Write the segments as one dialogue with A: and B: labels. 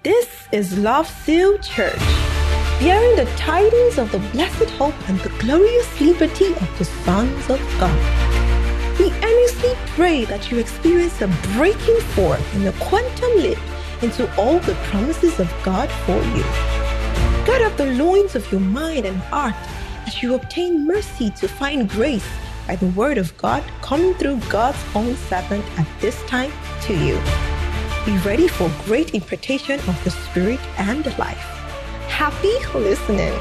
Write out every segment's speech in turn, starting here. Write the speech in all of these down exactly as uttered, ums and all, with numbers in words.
A: This is Love Seal Church, bearing the tidings of the blessed hope and the glorious liberty of the sons of God. We earnestly pray that you experience a breaking forth in the quantum leap into all the promises of God for you. Gird up the loins of your mind and heart as you obtain mercy to find grace by the word of God coming through God's own servant at this time to you. Be ready for great impartation of the Spirit and life. Happy listening.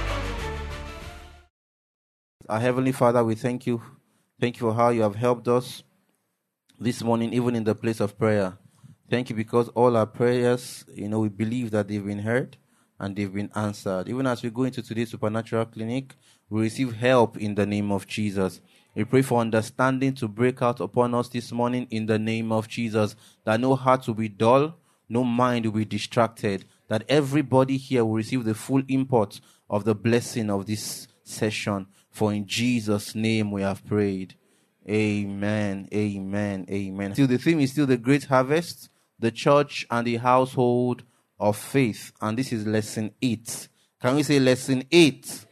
B: Our Heavenly Father, we thank you. Thank you for how you have helped us this morning, even in the place of prayer. Thank you because all our prayers, you know, we believe that they've been heard and they've been answered. Even as we go into today's supernatural clinic, we receive help in the name of Jesus. We pray for understanding to break out upon us this morning in the name of Jesus, that no heart will be dull, no mind will be distracted, that everybody here will receive the full import of the blessing of this session. For in Jesus' name we have prayed. Amen, amen, amen. Still, the theme is still the great harvest, the church and the household of faith. And this is lesson eight. Can we say lesson eight?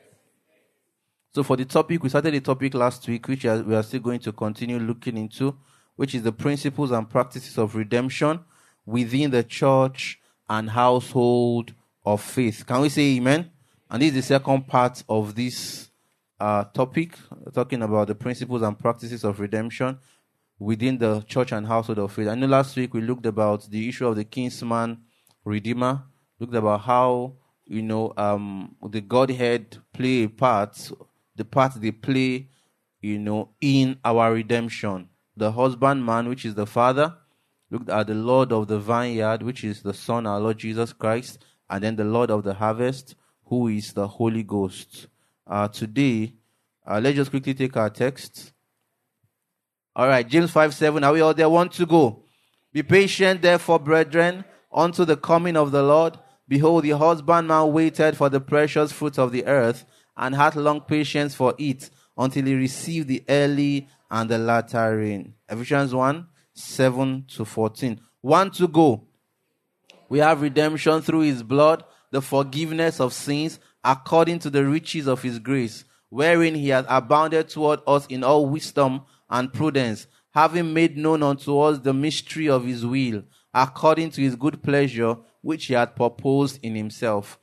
B: So for the topic, we started the topic last week, which we are still going to continue looking into, which is the principles and practices of redemption within the church and household of faith. Can we say amen? And this is the second part of this uh, topic, talking about the principles and practices of redemption within the church and household of faith. I know last week we looked about the issue of the kinsman redeemer, looked about how, you know, um, the Godhead play a part, the part they play, you know, in our redemption. The husbandman, which is the Father, looked at the Lord of the vineyard, which is the Son, our Lord Jesus Christ, and then the Lord of the harvest, who is the Holy Ghost. Uh, today, uh, let's just quickly take our text. All right, James five seven, are we all there? Want to go? Be patient, therefore, brethren, unto the coming of the Lord. Behold, the husbandman waited for the precious fruit of the earth, and had long patience for it, until he received the early and the latter rain. Ephesians one, seven to fourteen. One to go. We have redemption through his blood, the forgiveness of sins, according to the riches of his grace, wherein he has abounded toward us in all wisdom and prudence, having made known unto us the mystery of his will, according to his good pleasure, which he had purposed in himself.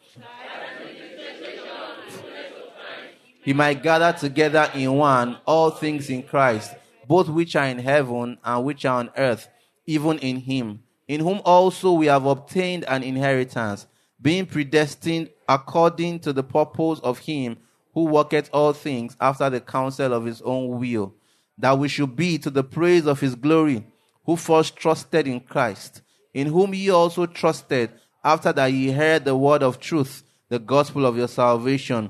B: He might gather together in one all things in Christ, both which are in heaven and which are on earth, even in him, in whom also we have obtained an inheritance, being predestined according to the purpose of him who worketh all things after the counsel of his own will, that we should be to the praise of his glory, who first trusted in Christ, in whom ye also trusted, after that ye heard the word of truth, the gospel of your salvation.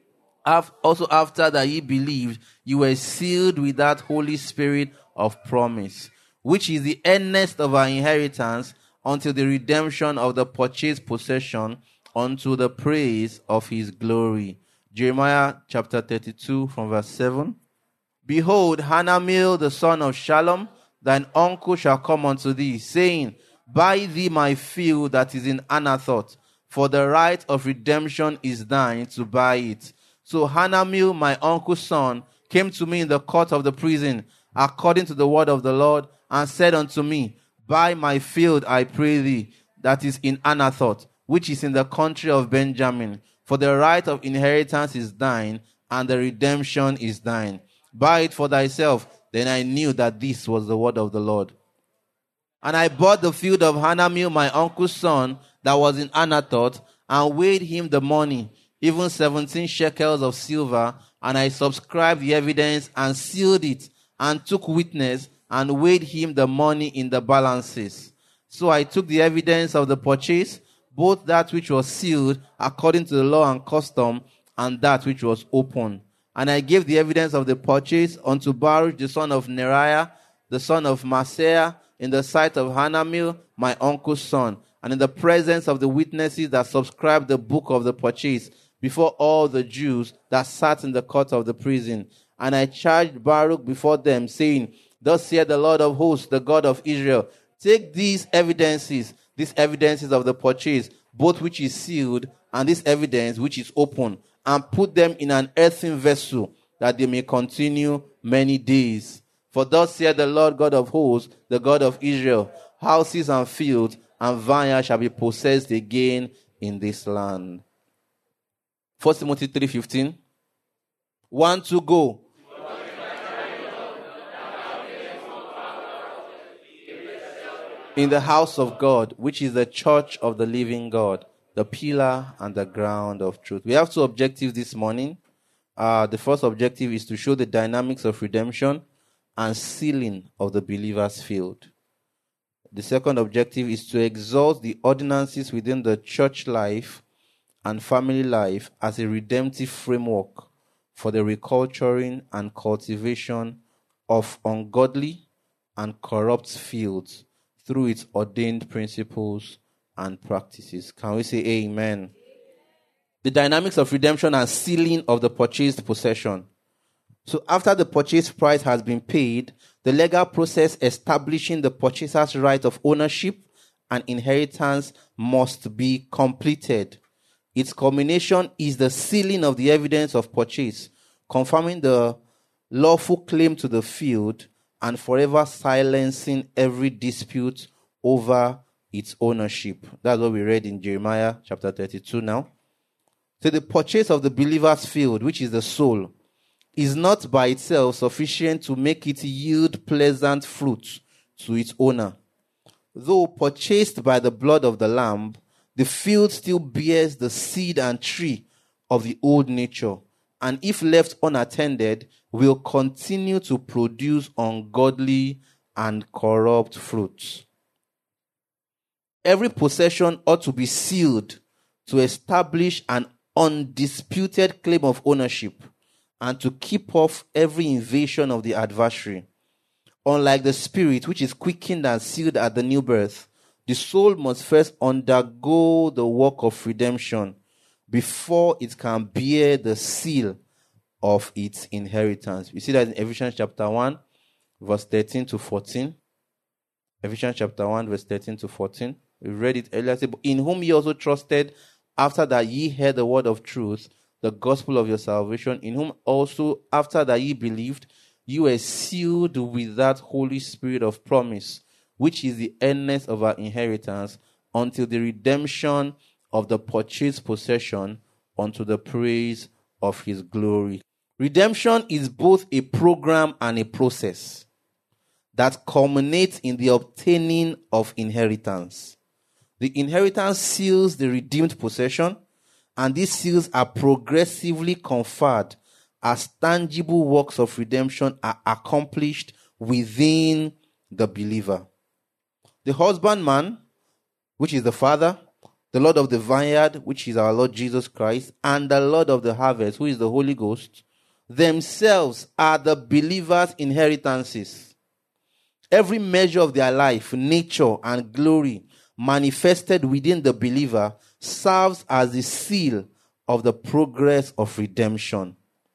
B: Also after that ye believed, you were sealed with that Holy Spirit of promise, which is the earnest of our inheritance until the redemption of the purchased possession, unto the praise of his glory. Jeremiah chapter thirty-two from verse seven. Behold, Hanamel the son of Shalom, thine uncle shall come unto thee, saying, Buy thee my field that is in Anathoth, for the right of redemption is thine to buy it. So Hanamel, my uncle's son, came to me in the court of the prison, according to the word of the Lord, and said unto me, Buy my field, I pray thee, that is in Anathoth, which is in the country of Benjamin. For the right of inheritance is thine, and the redemption is thine. Buy it for thyself. Then I knew that this was the word of the Lord. And I bought the field of Hanamel, my uncle's son, that was in Anathoth, and weighed him the money, even seventeen shekels of silver, and I subscribed the evidence and sealed it, and took witness, and weighed him the money in the balances. So I took the evidence of the purchase, both that which was sealed according to the law and custom, and that which was open. And I gave the evidence of the purchase unto Baruch the son of Neriah, the son of Maaseiah, in the sight of Hanamel, my uncle's son, and in the presence of the witnesses that subscribed the book of the purchase, before all the Jews that sat in the court of the prison. And I charged Baruch before them, saying, Thus saith the Lord of hosts, the God of Israel, take these evidences, these evidences of the purchase, both which is sealed and this evidence which is open, and put them in an earthen vessel, that they may continue many days. For thus saith the Lord God of hosts, the God of Israel, houses and fields and vineyards shall be possessed again in this land. First Timothy three fifteen. One to go. In the house of God, which is the church of the living God, the pillar and the ground of truth. We have two objectives this morning. Uh, the first objective is to show the dynamics of redemption and sealing of the believer's field. The second objective is to exalt the ordinances within the church life and family life as a redemptive framework for the reculturing and cultivation of ungodly and corrupt fields through its ordained principles and practices. Can we say amen? The dynamics of redemption and sealing of the purchased possession. So after the purchase price has been paid, the legal process establishing the purchaser's right of ownership and inheritance must be completed. Its culmination is the sealing of the evidence of purchase, confirming the lawful claim to the field and forever silencing every dispute over its ownership. That's what we read in Jeremiah chapter thirty-two now. So the purchase of the believer's field, which is the soul, is not by itself sufficient to make it yield pleasant fruit to its owner. Though purchased by the blood of the Lamb, the field still bears the seed and tree of the old nature, and if left unattended, will continue to produce ungodly and corrupt fruits. Every possession ought to be sealed to establish an undisputed claim of ownership and to keep off every invasion of the adversary. Unlike the spirit, which is quickened and sealed at the new birth, the soul must first undergo the work of redemption before it can bear the seal of its inheritance. We see that in Ephesians chapter one, verse thirteen to fourteen. Ephesians chapter one, verse thirteen to fourteen. We read it earlier. In whom ye also trusted, after that ye heard the word of truth, the gospel of your salvation, in whom also, after that ye believed, you were sealed with that Holy Spirit of promise, which is the earnest of our inheritance, until the redemption of the purchased possession, unto the praise of his glory. Redemption is both a program and a process that culminates in the obtaining of inheritance. The inheritance seals the redeemed possession, and these seals are progressively conferred as tangible works of redemption are accomplished within the believer. The husbandman, which is the Father, the Lord of the vineyard, which is our Lord Jesus Christ, and the Lord of the harvest, who is the Holy Ghost, themselves are the believer's inheritances. Every measure of their life, nature, and glory manifested within the believer serves as the seal of the progress of redemption,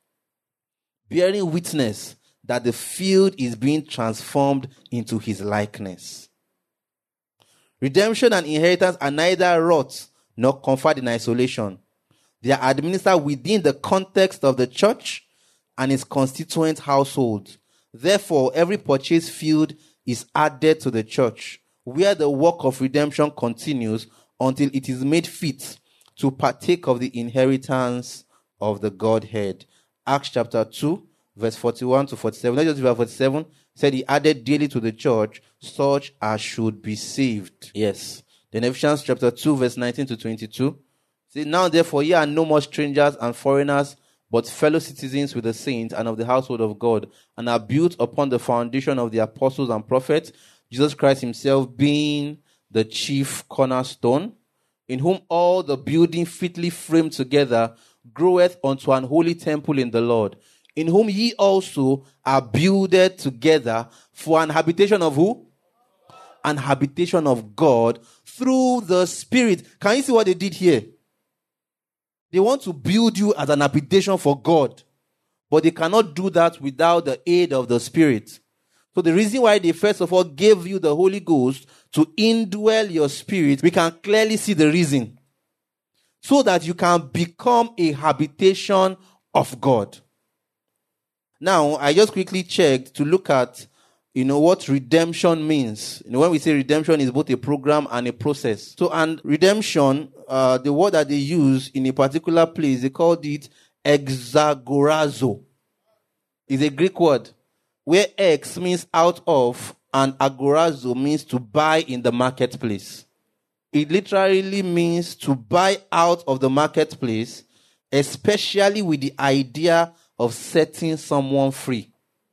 B: bearing witness that the field is being transformed into his likeness. Redemption and inheritance are neither wrought nor conferred in isolation. They are administered within the context of the church and its constituent households. Therefore, every purchased field is added to the church, where the work of redemption continues until it is made fit to partake of the inheritance of the Godhead. Acts chapter two, verse forty-one to forty-seven. Not just verse forty-seven, said he added daily to the church such as should be saved. Yes. Then Ephesians chapter two, verse nineteen to twenty-two. See, now therefore ye are no more strangers and foreigners, but fellow citizens with the saints and of the household of God, and are built upon the foundation of the apostles and prophets, Jesus Christ himself being the chief cornerstone, in whom all the building fitly framed together groweth unto an holy temple in the Lord, in whom ye also are builded together for an habitation of who? An habitation of God through the Spirit. Can you see what they did here? They want to build you as an habitation for God, but they cannot do that without the aid of the Spirit. So the reason why they first of all gave you the Holy Ghost to indwell your spirit, we can clearly see the reason. So that you can become a habitation of God. Now, I just quickly checked to look at, you know, what redemption means. You know, when we say redemption, is both a program and a process. So, and redemption, uh, the word that they use in a particular place, they called it exagorazo. It's a Greek word, where ex means out of, and agorazo means to buy in the marketplace. It literally means to buy out of the marketplace, especially with the idea of setting someone free.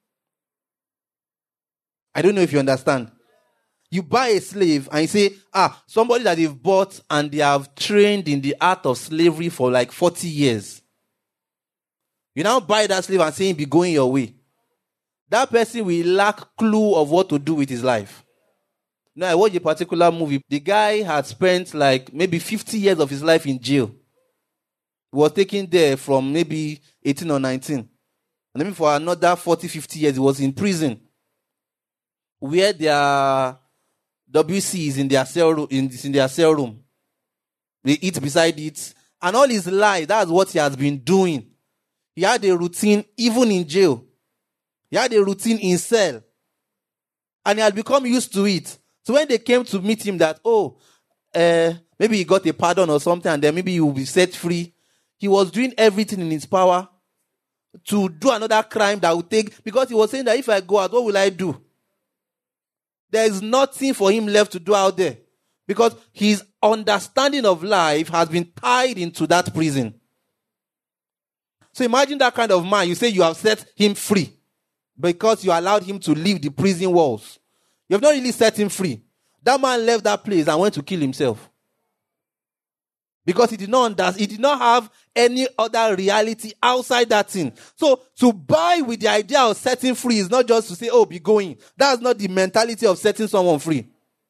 B: I don't know if you understand. You buy a slave and you say, ah, somebody that they've bought and they have trained in the art of slavery for like forty years. You now buy that slave and say, be going your way. That person will lack clue of what to do with his life. Now, I watched a particular movie. The guy had spent like maybe fifty years of his life in jail. He was taken there from maybe eighteen or nineteen. And then for another forty, fifty years, he was in prison. Where their W C is in their cell room, in, in their cell room. They eat beside it. And all his life, that's what he has been doing. He had a routine even in jail. He had a routine in cell. And he had become used to it. So when they came to meet him that, oh, uh, maybe he got a pardon or something and then maybe he will be set free. He was doing everything in his power to do another crime that would take, because he was saying that if I go out, what will I do? There is nothing for him left to do out there because his understanding of life has been tied into that prison. So imagine that kind of man. You say you have set him free because you allowed him to leave the prison walls. You have not really set him free. That man left that place and went to kill himself. Because he did not understand, he did not have any other reality outside that thing. So to buy with the idea of setting free is not just to say, oh, be going. That's not the mentality of setting someone free.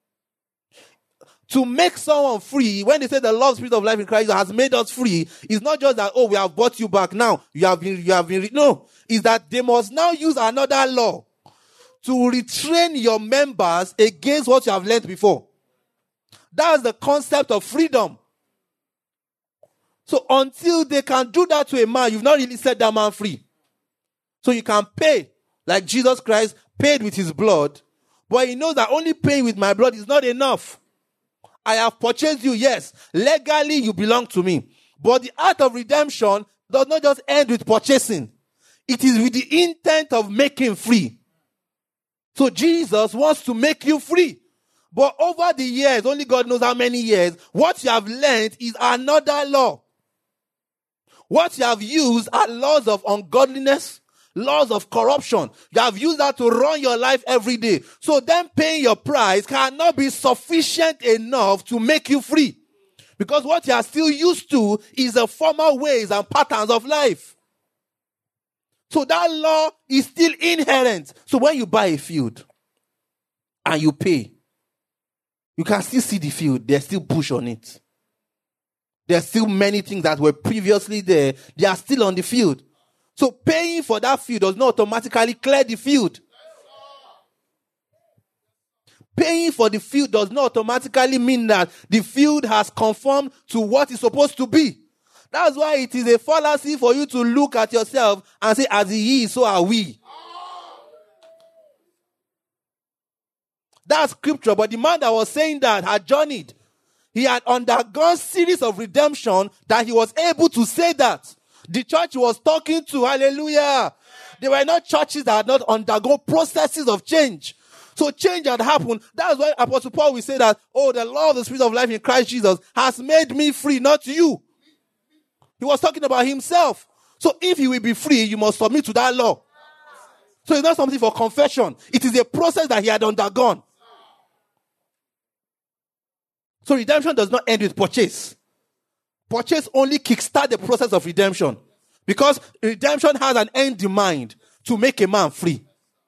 B: To make someone free, when they say the Lord Spirit of life in Christ has made us free, it's not just that, oh, we have brought you back now. You have been, you have been, no. It's that they must now use another law to retrain your members against what you have learned before. That's the concept of freedom. So until they can do that to a man, you've not really set that man free. So you can pay, like Jesus Christ paid with his blood, but he knows that only paying with my blood is not enough. I have purchased you, yes. Legally, you belong to me. But the act of redemption does not just end with purchasing. It is with the intent of making free. So Jesus wants to make you free. But over the years, only God knows how many years, what you have learned is another law. What you have used are laws of ungodliness, laws of corruption. You have used that to run your life every day. So them paying your price cannot be sufficient enough to make you free. Because what you are still used to is the former ways and patterns of life. So that law is still inherent. So when you buy a field and you pay, you can still see the field. There's still bush on it. There's still many things that were previously there. They are still on the field. So paying for that field does not automatically clear the field. Paying for the field does not automatically mean that the field has conformed to what it's supposed to be. That's why it is a fallacy for you to look at yourself and say, as he is, so are we. That's scripture. But the man that was saying that had journeyed. He had undergone series of redemption that he was able to say that. The church he was talking to, hallelujah. They were not churches that had not undergone processes of change. So change had happened. That's why Apostle Paul will say that, oh, the law of the Spirit of life in Christ Jesus has made me free, not you. He was talking about himself. So if you will be free, you must submit to that law. So it's not something for confession. It is a process that he had undergone. So redemption does not end with purchase. Purchase only kickstart the process of redemption. Because redemption has an end in mind to make a man free.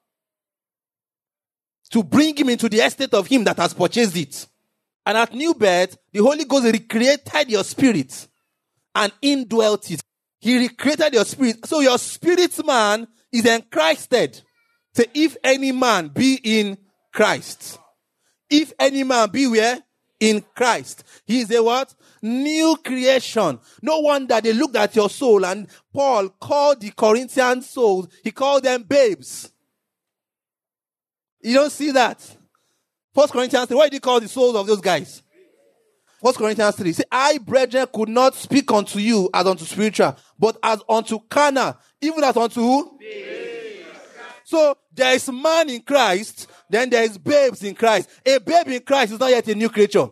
B: To bring him into the estate of him that has purchased it. And at new birth, the Holy Ghost recreated your spirit and indwelt it. He recreated your spirit. So your spirit man is enchristed Say, if any man be in Christ. If any man be where? In Christ. He is a what? New creation. No wonder they looked at your soul, and Paul called the Corinthian souls, he called them babes. You don't see that. First Corinthians three, what did he call the souls of those guys? First Corinthians three. Say, I, brethren, could not speak unto you as unto spiritual, but as unto carnal, even as unto who? So there is man in Christ, then there is babes in Christ. A babe in Christ is not yet a new creature.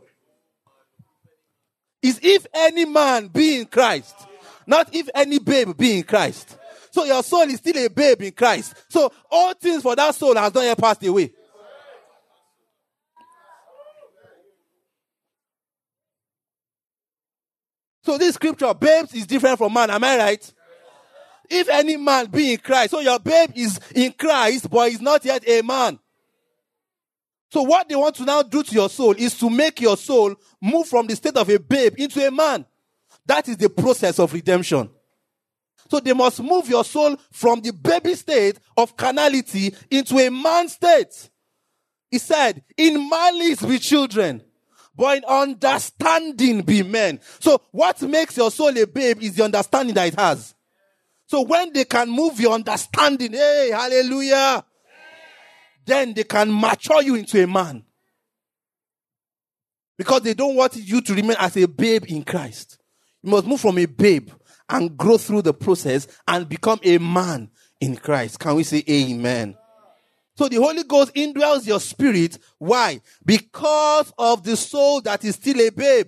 B: Is if any man be in Christ, not if any babe be in Christ. So your soul is still a babe in Christ. So all things for that soul has not yet passed away. So this scripture, babes is different from man. Am I right? If any man be in Christ. So your babe is in Christ, but is not yet a man. So what they want to now do to your soul is to make your soul move from the state of a babe into a man. That is the process of redemption. So they must move your soul from the baby state of carnality into a man state. He said, in malice be children, but in understanding be men. So what makes your soul a babe is the understanding that it has. So when they can move your understanding, hey, hallelujah, then they can mature you into a man. Because they don't want you to remain as a babe in Christ. You must move from a babe and grow through the process and become a man in Christ. Can we say amen? So the Holy Ghost indwells your spirit. Why? Because of the soul that is still a babe.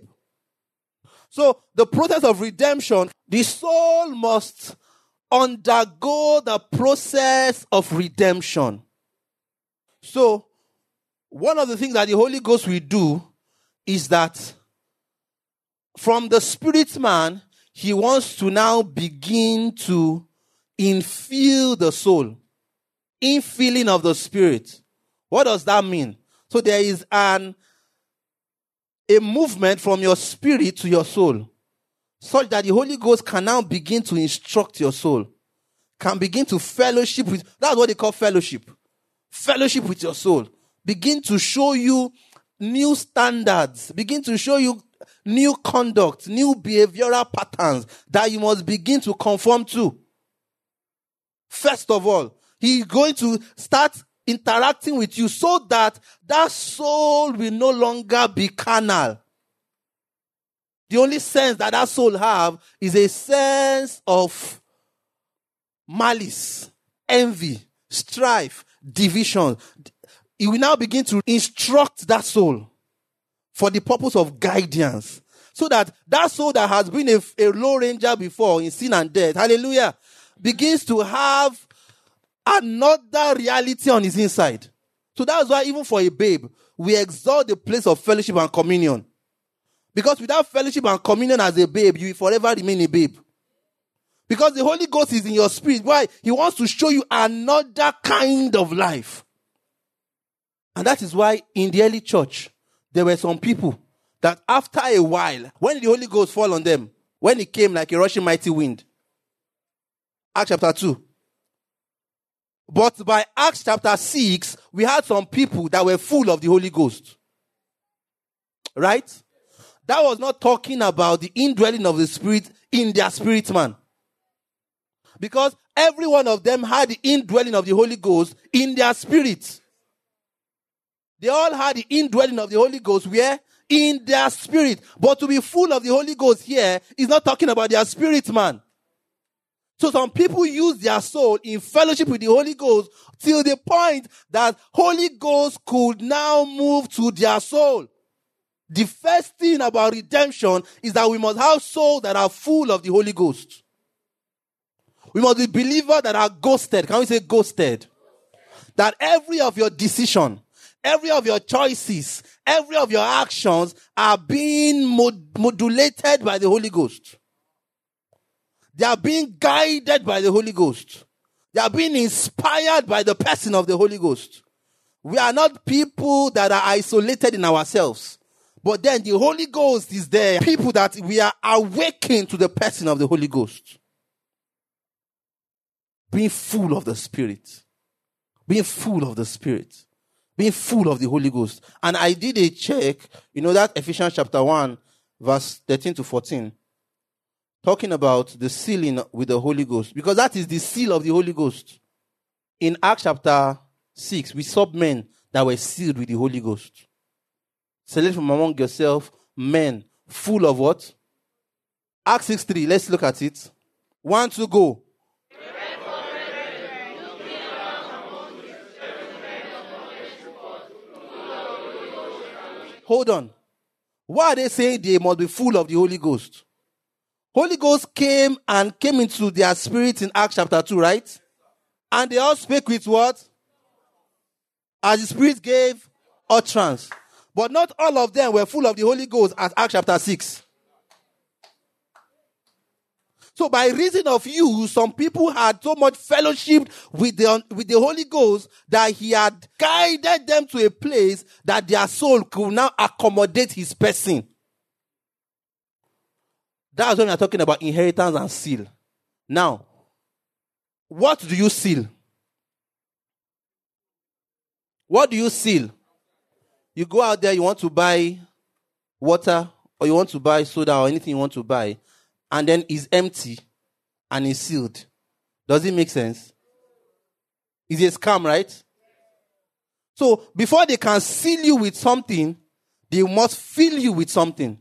B: So the process of redemption, the soul must undergo the process of redemption. So one of the things that the Holy Ghost will do is that from the spirit man, he wants to now begin to infill the soul. Infilling of the spirit. What does that mean? So there is an a movement from your spirit to your soul, such that the Holy Ghost can now begin to instruct your soul, can begin to fellowship with, that's what they call fellowship. Fellowship with your soul. Begin to show you new standards, begin to show you new conduct, new behavioral patterns that you must begin to conform to. First of all, he's going to start interacting with you so that that soul will no longer be carnal. The only sense that that soul have is a sense of malice, envy, strife, division. He will now begin to instruct that soul for the purpose of guidance. So that that soul that has been a, a low ranger before in sin and death, hallelujah, begins to have another reality on his inside. So that's why even for a babe, we exalt the place of fellowship and communion. Because without fellowship and communion as a babe, you will forever remain a babe. Because the Holy Ghost is in your spirit. Why? He wants to show you another kind of life. And that is why in the early church, there were some people that after a while, when the Holy Ghost fall on them, when it came like a rushing mighty wind, Acts chapter two. But by Acts chapter six, we had some people that were full of the Holy Ghost. Right? That was not talking about the indwelling of the Spirit in their spirit man. Because every one of them had the indwelling of the Holy Ghost in their spirit. They all had the indwelling of the Holy Ghost where? In their spirit. But to be full of the Holy Ghost here is not talking about their spirit man. So some people use their soul in fellowship with the Holy Ghost till the point that Holy Ghost could now move to their soul. The first thing about redemption is that we must have souls that are full of the Holy Ghost. We must be believers that are ghosted. Can we say ghosted? That every of your decision, every of your choices, every of your actions are being mod- modulated by the Holy Ghost. They are being guided by the Holy Ghost. They are being inspired by the person of the Holy Ghost. We are not people that are isolated in ourselves. But then the Holy Ghost is there. People that we are awakened to the person of the Holy Ghost. Being full of the Spirit. Being full of the Spirit. Being full of the Holy Ghost. And I did a check, you know, that Ephesians chapter one, verse thirteen to fourteen. Talking about the sealing with the Holy Ghost. Because that is the seal of the Holy Ghost. In Acts chapter six, we saw men that were sealed with the Holy Ghost. Select from among yourself men full of what? Acts six three, let's look at it. One, two, go. Hold on. Why are they saying they must be full of the Holy Ghost? Holy Ghost came and came into their spirit in Acts chapter two, right? And they all spake with what? As the Spirit gave utterance. But not all of them were full of the Holy Ghost as Acts chapter six. So by reason of you, some people had so much fellowship with the, with the Holy Ghost that he had guided them to a place that their soul could now accommodate his person. That's when we are talking about inheritance and seal. Now, what do you seal? What do you seal? You go out there, you want to buy water, or you want to buy soda, or anything you want to buy, and then it's empty and it's sealed. Does it make sense? It's a scam, right? So before they can seal you with something, they must fill you with something.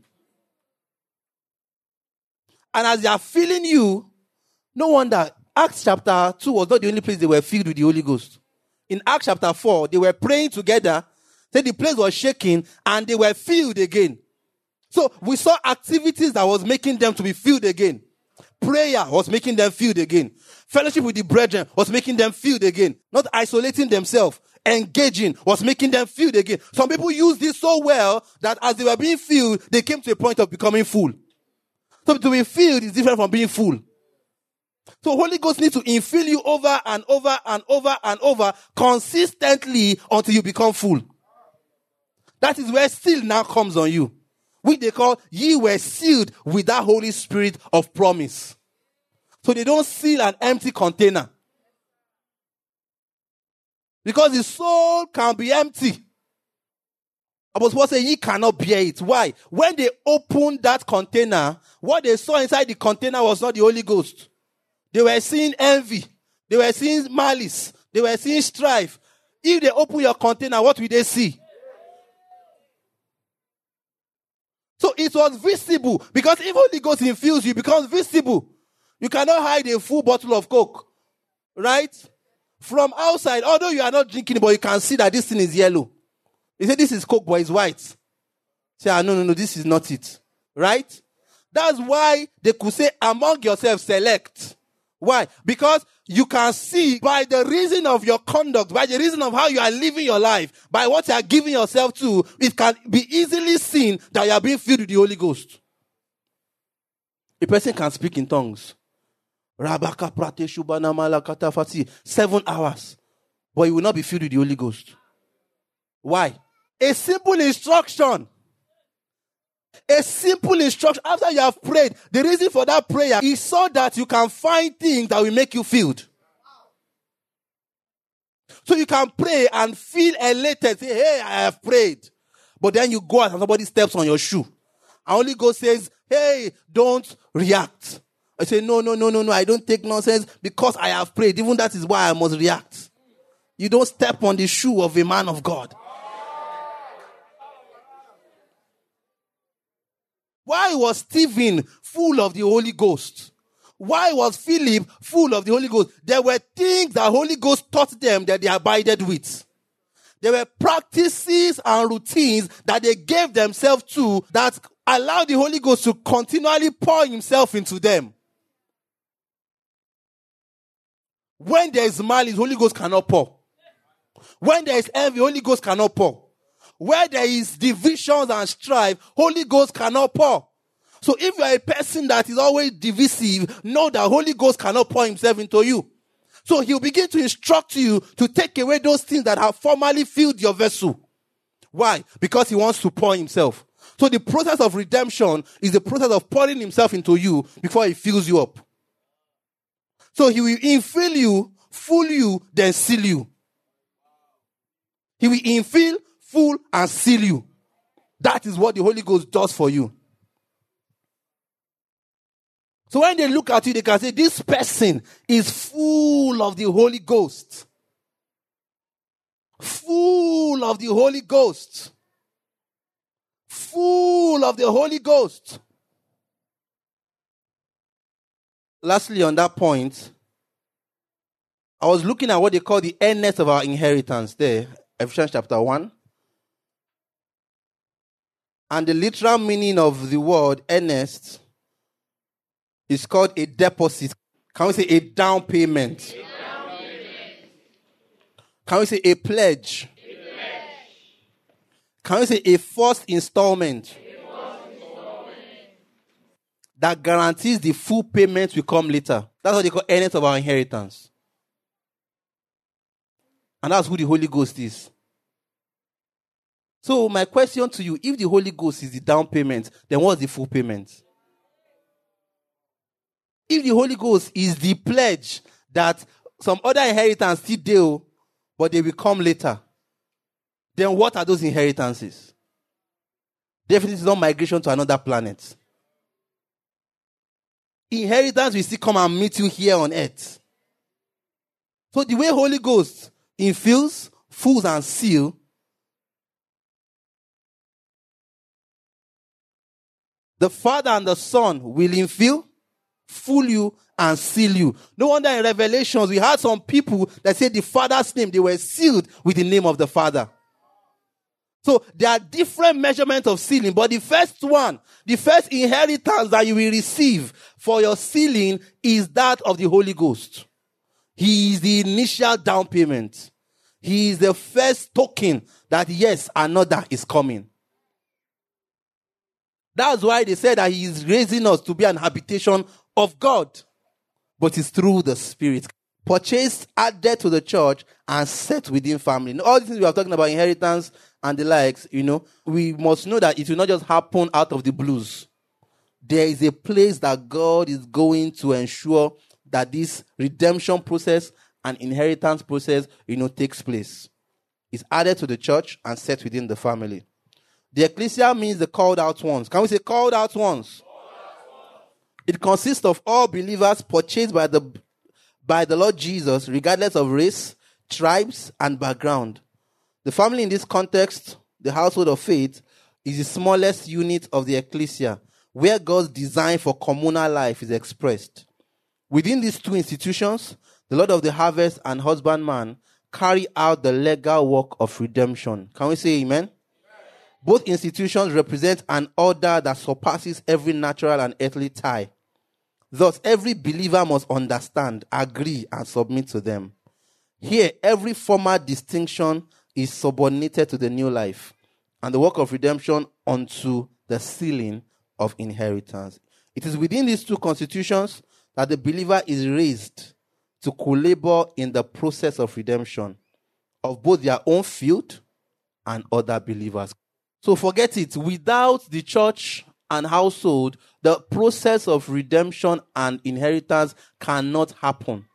B: And as they are filling you, no wonder Acts chapter two was not the only place they were filled with the Holy Ghost. In Acts chapter four, they were praying together, then the place was shaking, and they were filled again. So we saw activities that was making them to be filled again. Prayer was making them filled again. Fellowship with the brethren was making them filled again. Not isolating themselves. Engaging was making them filled again. Some people used this so well that as they were being filled, they came to a point of becoming full. So to be filled is different from being full. So Holy Ghost needs to infill you over and over and over and over consistently until you become full. That is where seal now comes on you. Which they call, ye were sealed with that Holy Spirit of promise. So they don't seal an empty container. Because the soul can be empty. Apostle Paul said, ye cannot bear it. Why? When they opened that container, what they saw inside the container was not the Holy Ghost. They were seeing envy. They were seeing malice. They were seeing strife. If they open your container, what will they see? So it was visible. Because if Holy Ghost infused you, it becomes visible. You cannot hide a full bottle of Coke. Right? From outside, although you are not drinking it, but you can see that this thing is yellow. You say, this is Coke, but it's white. Say, ah, no, no, no, this is not it. Right? That's why they could say, among yourselves, select. Why? Because you can see by the reason of your conduct, by the reason of how you are living your life, by what you are giving yourself to, it can be easily seen that you are being filled with the Holy Ghost. A person can speak in tongues. Seven hours. But he will not be filled with the Holy Ghost. Why? A simple instruction. A simple instruction. After you have prayed, the reason for that prayer is so that you can find things that will make you filled. So you can pray and feel elated. Say, hey, I have prayed. But then you go out and somebody steps on your shoe. And Holy Ghost says, hey, don't react. I say, no, no, no, no, no. I don't take nonsense because I have prayed. Even that is why I must react. You don't step on the shoe of a man of God. Why was Stephen full of the Holy Ghost? Why was Philip full of the Holy Ghost? There were things that Holy Ghost taught them that they abided with. There were practices and routines that they gave themselves to that allowed the Holy Ghost to continually pour himself into them. When there is malice, Holy Ghost cannot pour. When there is envy, Holy Ghost cannot pour. Where there is divisions and strife, Holy Ghost cannot pour. So if you are a person that is always divisive, know that Holy Ghost cannot pour himself into you. So he'll begin to instruct you to take away those things that have formerly filled your vessel. Why? Because he wants to pour himself. So the process of redemption is the process of pouring himself into you before he fills you up. So he will infill you, fool you, then seal you. He will infill, full, and seal you. That is what the Holy Ghost does for you. So when they look at you, they can say, this person is full of the Holy Ghost. Full of the Holy Ghost. Full of the Holy Ghost. Lastly, on that point, I was looking at what they call the earnest of our inheritance there, Ephesians chapter one. And the literal meaning of the word earnest is called a deposit. Can we say a down payment? A down payment. Can we say a pledge? A pledge. Can we say a first installment? A first installment. That guarantees the full payment will come later. That's what they call earnest of our inheritance. And that's who the Holy Ghost is. So my question to you, if the Holy Ghost is the down payment, then what's the full payment? If the Holy Ghost is the pledge that some other inheritance still deal, but they will come later, then what are those inheritances? Definitely not migration to another planet. Inheritance will still come and meet you here on earth. So the way Holy Ghost infills, fills, and seal, the Father and the Son will infill, fool you, and seal you. No wonder in Revelations we had some people that said the Father's name, they were sealed with the name of the Father. So there are different measurements of sealing, but the first one, the first inheritance that you will receive for your sealing is that of the Holy Ghost. He is the initial down payment. He is the first token that yes, another is coming. That's why they said that he is raising us to be an habitation of God. But it's through the Spirit. Purchased, added to the church, and set within family. All these things we are talking about, inheritance and the likes, you know, we must know that it will not just happen out of the blues. There is a place that God is going to ensure that this redemption process and inheritance process, you know, takes place. It's added to the church and set within the family. The ecclesia means the called out ones. Can we say called out ones? Called out ones. It consists of all believers purchased by the by the Lord Jesus, regardless of race, tribes, and background. The family in this context, the household of faith, is the smallest unit of the ecclesia, where God's design for communal life is expressed. Within these two institutions, the Lord of the harvest and husbandman carry out the legal work of redemption. Can we say amen? Both institutions represent an order that surpasses every natural and earthly tie. Thus, every believer must understand, agree, and submit to them. Here, every former distinction is subordinated to the new life and the work of redemption unto the sealing of inheritance. It is within these two constitutions that the believer is raised to co-labor in the process of redemption of both their own field and other believers. So forget it. Without the church and household, the process of redemption and inheritance cannot happen.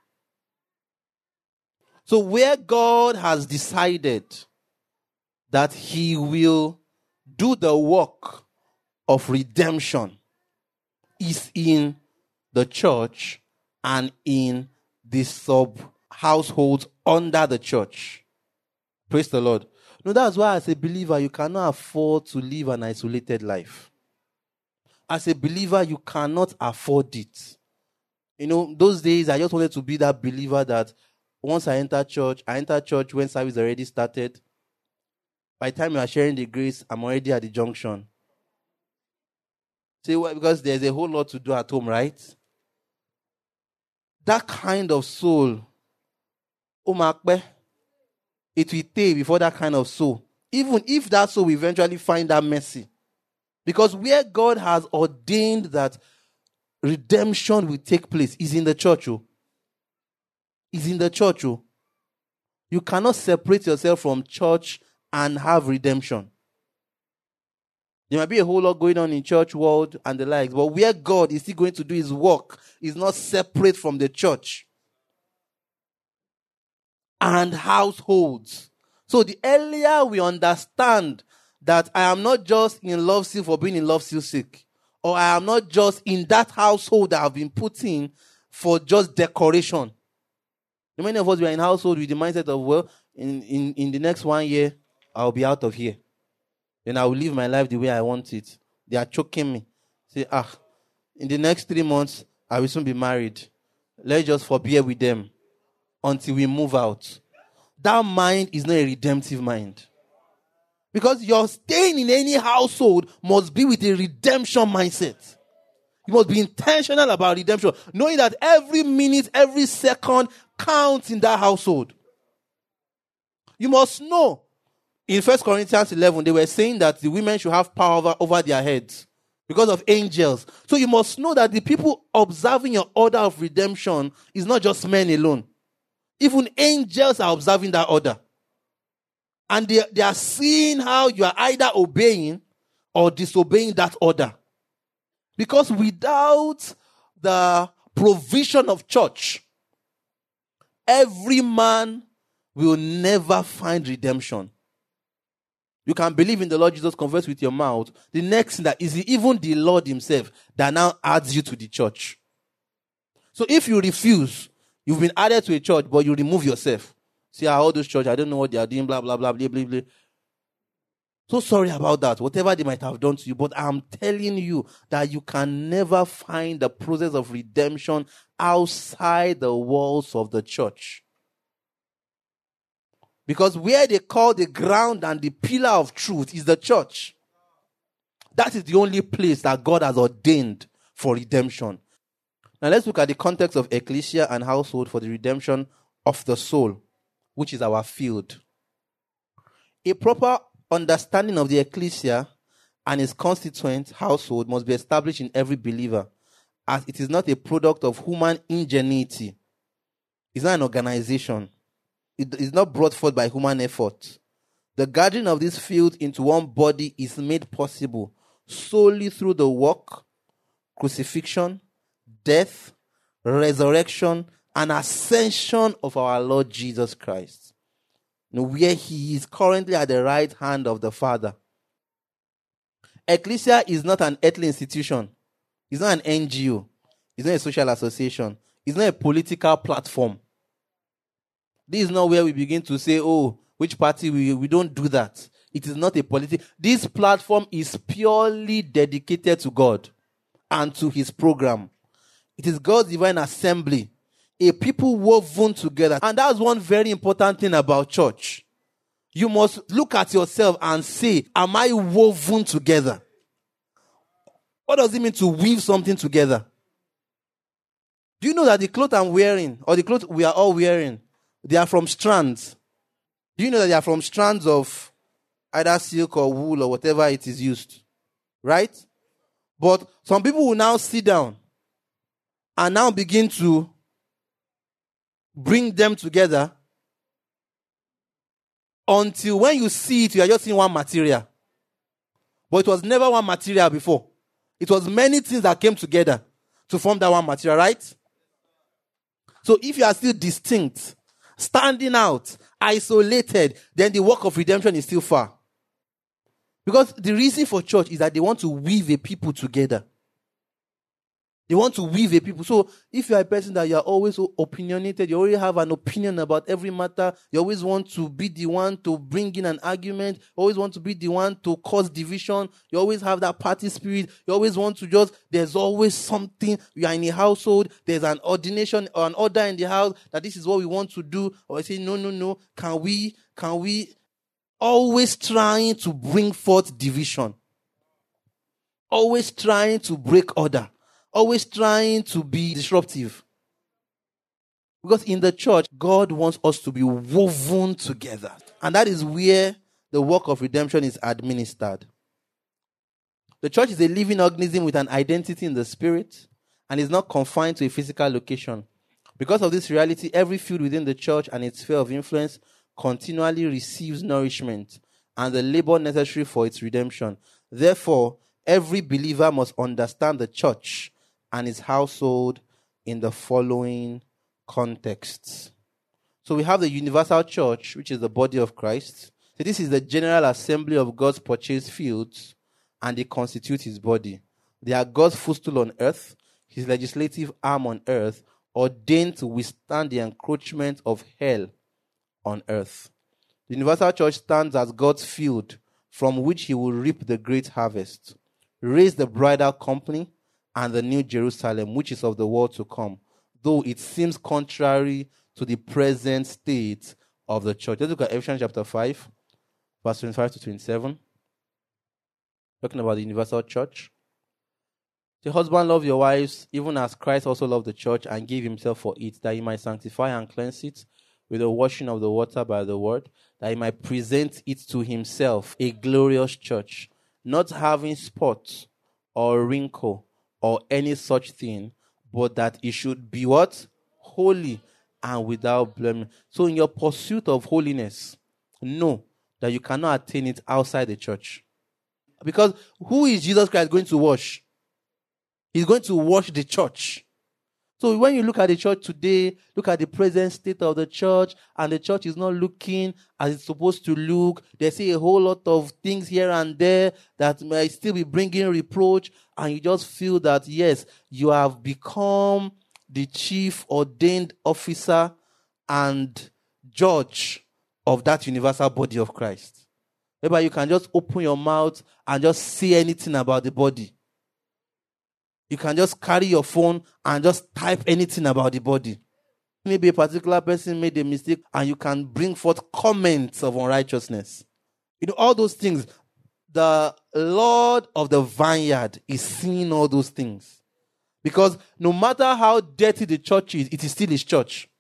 B: So where God has decided that he will do the work of redemption is in the church and in the sub-households under the church. Praise the Lord. No, that's why as a believer, you cannot afford to live an isolated life. As a believer, you cannot afford it. You know, those days, I just wanted to be that believer that once I enter church, I enter church when service already started. By the time you are sharing the grace, I'm already at the junction. Say, well, because there's a whole lot to do at home, right? That kind of soul, Omakbe, it will take before that kind of soul. Even if that soul will eventually find that mercy. Because where God has ordained that redemption will take place is in the church. Oh. Is in the church. Oh. You cannot separate yourself from church and have redemption. There might be a whole lot going on in church world and the likes, but where God is still going to do his work is not separate from the church and households. So the earlier we understand that I am not just in love seal for being in love seal sake, or I am not just in that household that I've been put in for just decoration. Many of us were in household with the mindset of, well, in, in, in the next one year, I'll be out of here. Then I will live my life the way I want it. They are choking me. Say, ah, in the next three months, I will soon be married. Let's just forbear with them until we move out. That mind is not a redemptive mind. Because your staying in any household must be with a redemption mindset. You must be intentional about redemption, knowing that every minute, every second counts in that household. You must know. In First Corinthians eleven, they were saying that the women should have power over, over their heads because of angels. So you must know that the people observing your order of redemption is not just men alone. Even angels are observing that order. And they, they are seeing how you are either obeying or disobeying that order. Because without the provision of church, every man will never find redemption. You can believe in the Lord Jesus, converse with your mouth. The next thing that is even the Lord himself that now adds you to the church. So if you refuse, you've been added to a church, but you remove yourself. See how all those churches, I don't know what they are doing, blah, blah, blah, blah, blah, blah. So sorry about that, whatever they might have done to you. But I'm telling you that you can never find the process of redemption outside the walls of the church. Because where they call the ground and the pillar of truth is the church. That is the only place that God has ordained for redemption. Now let's look at the context of ecclesia and household for the redemption of the soul, which is our field. A proper understanding of the ecclesia and its constituent household must be established in every believer, as it is not a product of human ingenuity. It's not an organization. It is not brought forth by human effort. The gathering of this field into one body is made possible solely through the work, crucifixion, death, resurrection, and ascension of our Lord Jesus Christ, where he is currently at the right hand of the Father. Ecclesia is not an earthly institution. It's not an N G O. It's not a social association. It's not a political platform. This is not where we begin to say, oh, which party we we don't do that. It is not a political. This platform is purely dedicated to God and to his program. It is God's divine assembly, a people woven together. And that's one very important thing about church. You must look at yourself and say, am I woven together? What does it mean to weave something together? Do you know that the clothes I'm wearing, or the clothes we are all wearing, they are from strands? Do you know that they are from strands of either silk or wool or whatever it is used? Right? But some people will now sit down and now begin to bring them together until when you see it, you are just seeing one material. But it was never one material before. It was many things that came together to form that one material, right? So if you are still distinct, standing out, isolated, then the work of redemption is still far. Because the reason for church is that they want to weave a people together. They want to weave a people. So if you are a person that you are always so opinionated, you already have an opinion about every matter, you always want to be the one to bring in an argument, you always want to be the one to cause division, you always have that party spirit, you always want to just, there's always something, you are in a household, there's an ordination or an order in the house that this is what we want to do, or I say, no, no, no, can we, can we, always trying to bring forth division, always trying to break order, always trying to be disruptive. Because in the church, God wants us to be woven together. And that is where the work of redemption is administered. The church is a living organism with an identity in the spirit and is not confined to a physical location. Because of this reality, every field within the church and its sphere of influence continually receives nourishment and the labor necessary for its redemption. Therefore, every believer must understand the church and his household in the following contexts. So we have the universal church, which is the body of Christ. So this is the general assembly of God's purchased fields, and they constitute his body. They are God's footstool on earth, his legislative arm on earth, ordained to withstand the encroachment of hell on earth. The universal church stands as God's field from which he will reap the great harvest, raise the bridal company and the new Jerusalem, which is of the world to come, though it seems contrary to the present state of the church. Let's look at Ephesians chapter five, verse twenty-five to twenty-seven. Talking about the universal church. The husband, love your wives, even as Christ also loved the church and gave himself for it, that he might sanctify and cleanse it with the washing of the water by the word, that he might present it to himself, a glorious church, not having spot or wrinkle or any such thing, but that it should be what? Holy and without blame. So in your pursuit of holiness, know that you cannot attain it outside the church. Because who is Jesus Christ going to wash? He's going to wash the church. So when you look at the church today, look at the present state of the church, and the church is not looking as it's supposed to look. They say a whole lot of things here and there that may still be bringing reproach, and you just feel that, yes, you have become the chief ordained officer and judge of that universal body of Christ. Maybe you can just open your mouth and just say anything about the body. You can just carry your phone and just type anything about the body. Maybe a particular person made a mistake and you can bring forth comments of unrighteousness. You know, all those things. The Lord of the vineyard is seeing all those things. Because no matter how dirty the church is, it is still his church.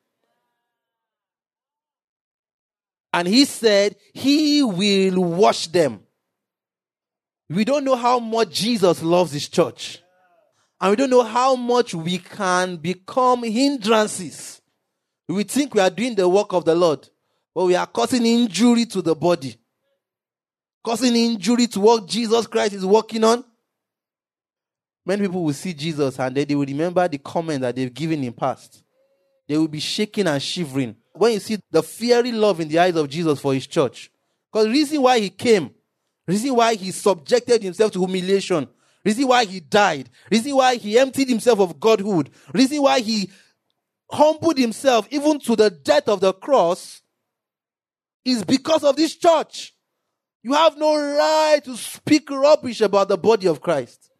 B: And he said he will wash them. We don't know how much Jesus loves his church. And we don't know how much we can become hindrances. We think we are doing the work of the Lord, but we are causing injury to the body. Causing injury to what Jesus Christ is working on. Many people will see Jesus and they, they will remember the comment that they've given in past. They will be shaking and shivering. When you see the fiery love in the eyes of Jesus for his church. Because the reason why he came, the reason why he subjected himself to humiliation, reason why he died, reason why he emptied himself of godhood, reason why he humbled himself even to the death of the cross is because of this church. You have no right to speak rubbish about the body of Christ.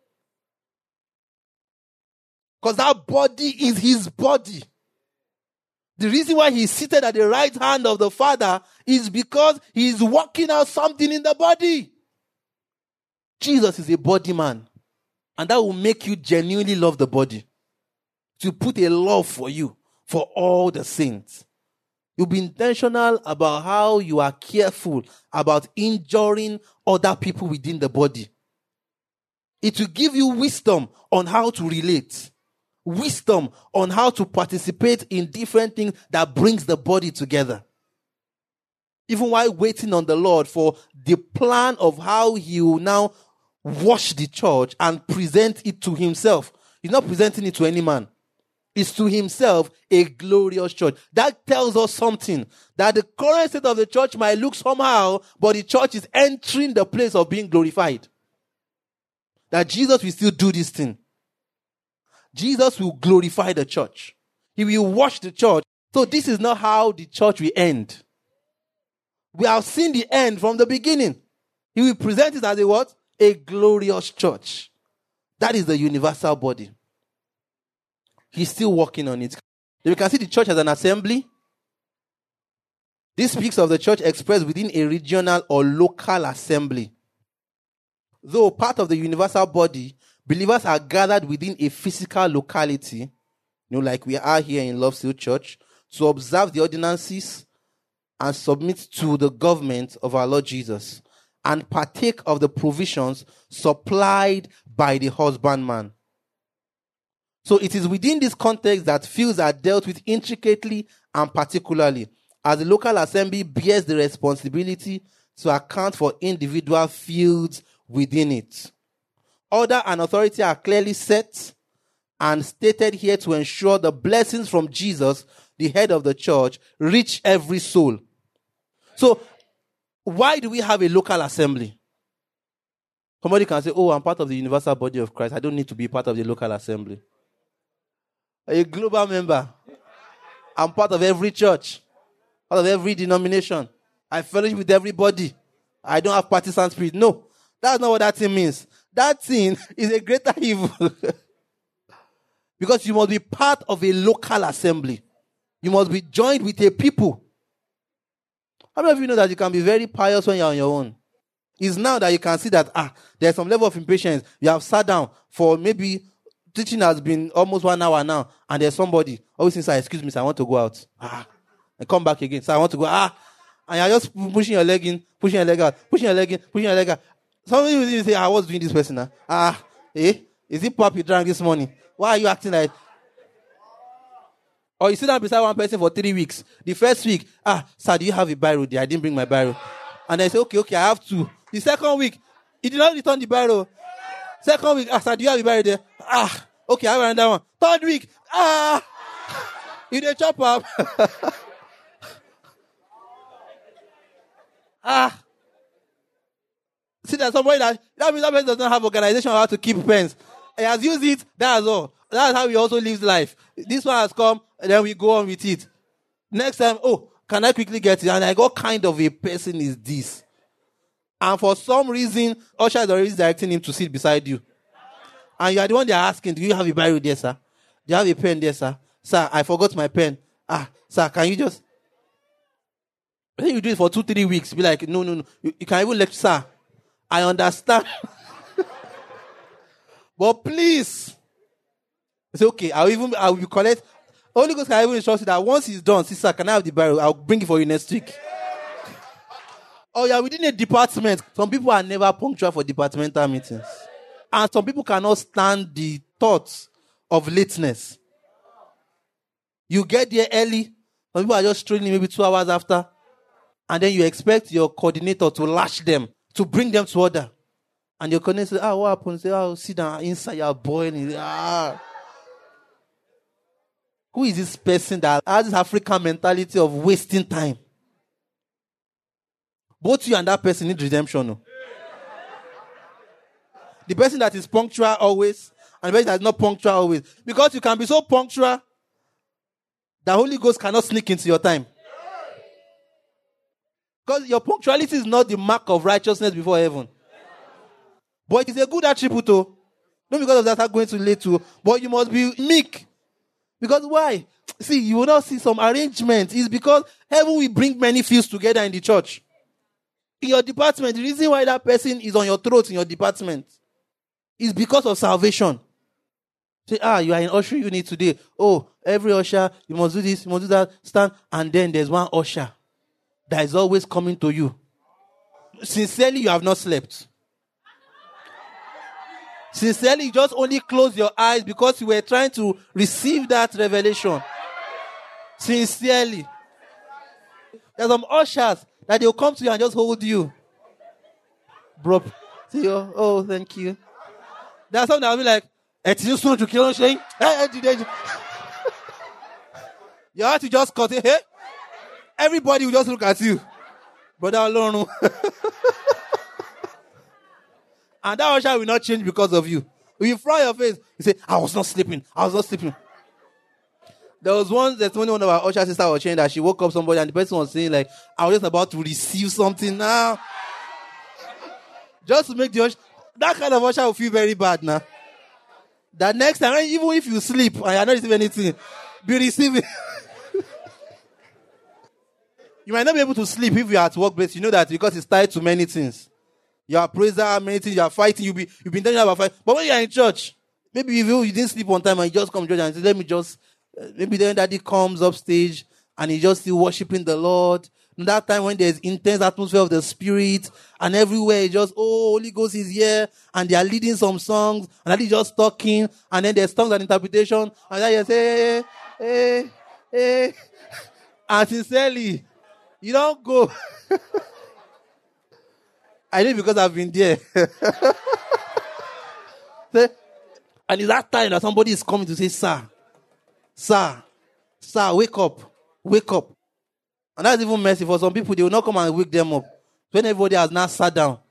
B: Because that body is his body. The reason why he's seated at the right hand of the Father is because he's working out something in the body. Jesus is a body man. And that will make you genuinely love the body. To put a love for you, for all the saints. You'll be intentional about how you are careful about injuring other people within the body. It will give you wisdom on how to relate. Wisdom on how to participate in different things that brings the body together. Even while waiting on the Lord for the plan of how he will now wash the church and present it to himself. He's not presenting it to any man. It's to himself a glorious church. That tells us something. That the current state of the church might look somehow, but the church is entering the place of being glorified. That Jesus will still do this thing. Jesus will glorify the church. He will wash the church. So this is not how the church will end. We have seen the end from the beginning. He will present it as a what? A glorious church. That is the universal body. He's still working on it. We can see the church as an assembly. This speaks of the church expressed within a regional or local assembly. Though part of the universal body, believers are gathered within a physical locality, you know, like we are here in Love Seal Church, to observe the ordinances and submit to the government of our Lord Jesus and partake of the provisions supplied by the husbandman. So it is within this context that fields are dealt with intricately and particularly, as the local assembly bears the responsibility to account for individual fields within it. Order and authority are clearly set and stated here to ensure the blessings from Jesus the head of the church, reach every soul. So, why do we have a local assembly? Somebody can say, oh, I'm part of the universal body of Christ. I don't need to be part of the local assembly. A global member. I'm part of every church, part of every denomination. I fellowship with everybody. I don't have partisan spirit. No, that's not what that thing means. That thing is a greater evil. Because you must be part of a local assembly. You must be joined with a people. How many of you know that you can be very pious when you're on your own? It's now that you can see that ah, there's some level of impatience. You have sat down for maybe teaching has been almost one hour now, and there's somebody always inside, excuse me, sir, I want to go out. Ah, and come back again. So I want to go. Ah, and you're just pushing your leg in, pushing your leg out, pushing your leg in, pushing your leg out. Somebody will say, I was doing this person now. Ah, eh? Is it pop you drank this morning? Why are you acting like? Or you sit down beside one person for three weeks. The first week, ah, sir, do you have a Bible there? I didn't bring my Bible. And they say, okay, okay, I have two. The second week, he did not return the Bible. Second week, ah, sir, do you have a Bible there? Ah, okay, I have another one. Third week, ah, you dey chop up. ah. See, there's somebody that, that means that person does not have organization on how to keep pens. He has used it, that's all. That's how he also lives life. This one has come, and then we go on with it. Next time, oh, can I quickly get it? And I go, what kind of a person is this? And for some reason, Usher is already directing him to sit beside you. And you are the one they are asking, do you have a Bible there, sir? Do you have a pen there, sir? Sir, I forgot my pen. Ah, sir, can you just... I think you do it for two, three weeks. Be like, no, no, no. You, you can even lecture, sir. I understand. But please... Say, okay, I'll even, I will collect. Holy Ghost can even instruct you that once he's done, sister, can I have the Bible? I'll bring it for you next week. Oh, yeah, within a department. Some people are never punctual for departmental meetings. And some people cannot stand the thoughts of lateness. You get there early. Some people are just training maybe two hours after. And then you expect your coordinator to lash them, to bring them to order. And your coordinator says, ah, what happened? Say, oh, sit down inside, you're boiling. Ah. Who is this person that has this African mentality of wasting time? Both you and that person need redemption. No? The person that is punctual always, and the person that is not punctual always. Because you can be so punctual, the Holy Ghost cannot sneak into your time. Because your punctuality is not the mark of righteousness before heaven. But it is a good attribute, though. Not because of that I'm going to late to, but you must be meek. Because why? See, you will not see some arrangement. It's because heaven will bring many fields together in the church. In your department, the reason why that person is on your throat in your department is because of salvation. Say, ah, you are in usher unit today. Oh, every usher, you must do this, you must do that, stand. And then there's one usher that is always coming to you. Sincerely, you have not slept. Sincerely, you just only close your eyes because you were trying to receive that revelation. Sincerely. There's some ushers that they'll come to you and just hold you. Bro, see you. Oh, thank you. There's some that will be like, you have to just cut it. Hey? Everybody will just look at you. Brother alone. And that usher will not change because of you. If you fry your face, you say, I was not sleeping. I was not sleeping. There was one, there's one of our usher sisters was saying that she woke up somebody and the person was saying like, I was just about to receive something now. Just to make the usher, that kind of usher will feel very bad now. That next time, even if you sleep and you're not receiving anything, be receiving. You might not be able to sleep if you're at workplace. You know that because it's tied to many things. You are praiser, many things, you are fighting, you'll be, you've been telling about fight. But when you are in church, maybe you, you didn't sleep on time and you just come to church and say, let me just, uh, maybe then daddy comes up stage and he's just still worshiping the Lord. And that time when there's intense atmosphere of the Spirit and everywhere it's just, oh, Holy Ghost is here and they are leading some songs and daddy just talking and then there's tongues and interpretation and then you say, hey, hey, hey. And sincerely, you don't go. I know because I've been there. And it's that time that somebody is coming to say, sir, sir, Sir, wake up. Wake up. And that's even messy. For some people, they will not come and wake them up. When everybody has now sat down.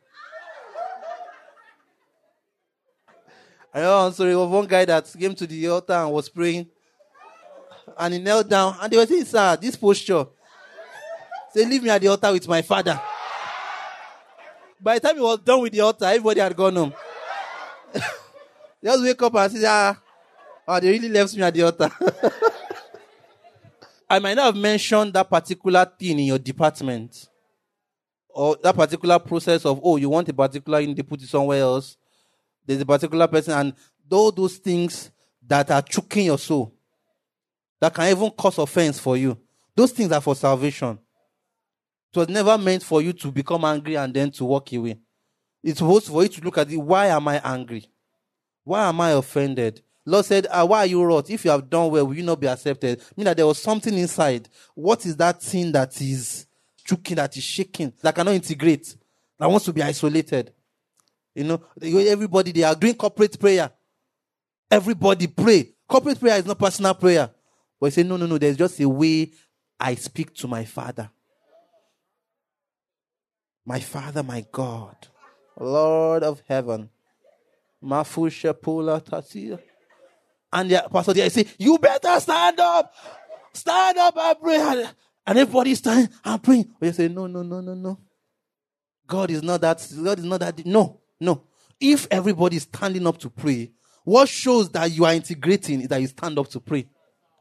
B: I know, I'm sorry, there was one guy that came to the altar and was praying. And he knelt down. And they were saying, sir, this posture. Say, leave me at the altar with my father. By the time he was done with the altar, everybody had gone home. Just wake up and say, ah, oh, they really left me at the altar. I might not have mentioned that particular thing in your department. Or that particular process of, oh, you want a particular, you need to put it somewhere else. There's a particular person, and all those things that are choking your soul, that can even cause offense for you, those things are for salvation. It was never meant for you to become angry and then to walk away. It's supposed for you to look at it. Why am I angry? Why am I offended? Lord said, ah, why are you wroth? If you have done well, will you not be accepted? Meaning that there was something inside. What is that thing that is choking, that is shaking, that cannot integrate, that wants to be isolated? You know, everybody, they are doing corporate prayer. Everybody pray. Corporate prayer is not personal prayer. But you say, no, no, no, there's just a way I speak to my Father. My Father, my God, Lord of heaven. Mafusha Pula Tatia. And the pastor there say, you better stand up. Stand up and pray. And everybody standing and praying. But you say, no, no, no, no, no. God is not that. God is not that. No, no. If everybody is standing up to pray, what shows that you are integrating is that you stand up to pray.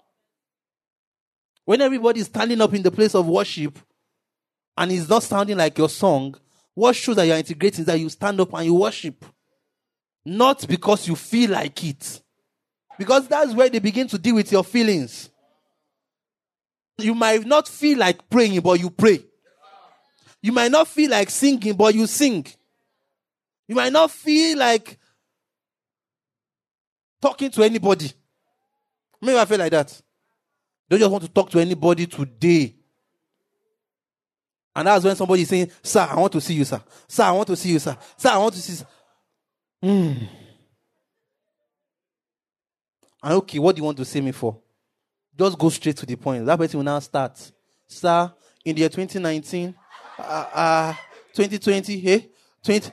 B: When everybody is standing up in the place of worship and it's not sounding like your song, what shows that you are integrating is that you stand up and you worship. Not because you feel like it. Because that's where they begin to deal with your feelings. You might not feel like praying, but you pray. You might not feel like singing, but you sing. You might not feel like talking to anybody. Maybe I feel like that. Don't just want to talk to anybody today. And that's when somebody is saying, sir, I want to see you, sir. Sir, I want to see you, sir. Sir, I want to see you, sir. Mm. And okay, what do you want to see me for? Just go straight to the point. That person will now start. Sir, in the year twenty nineteen, uh, uh, twenty twenty, hey, twenty.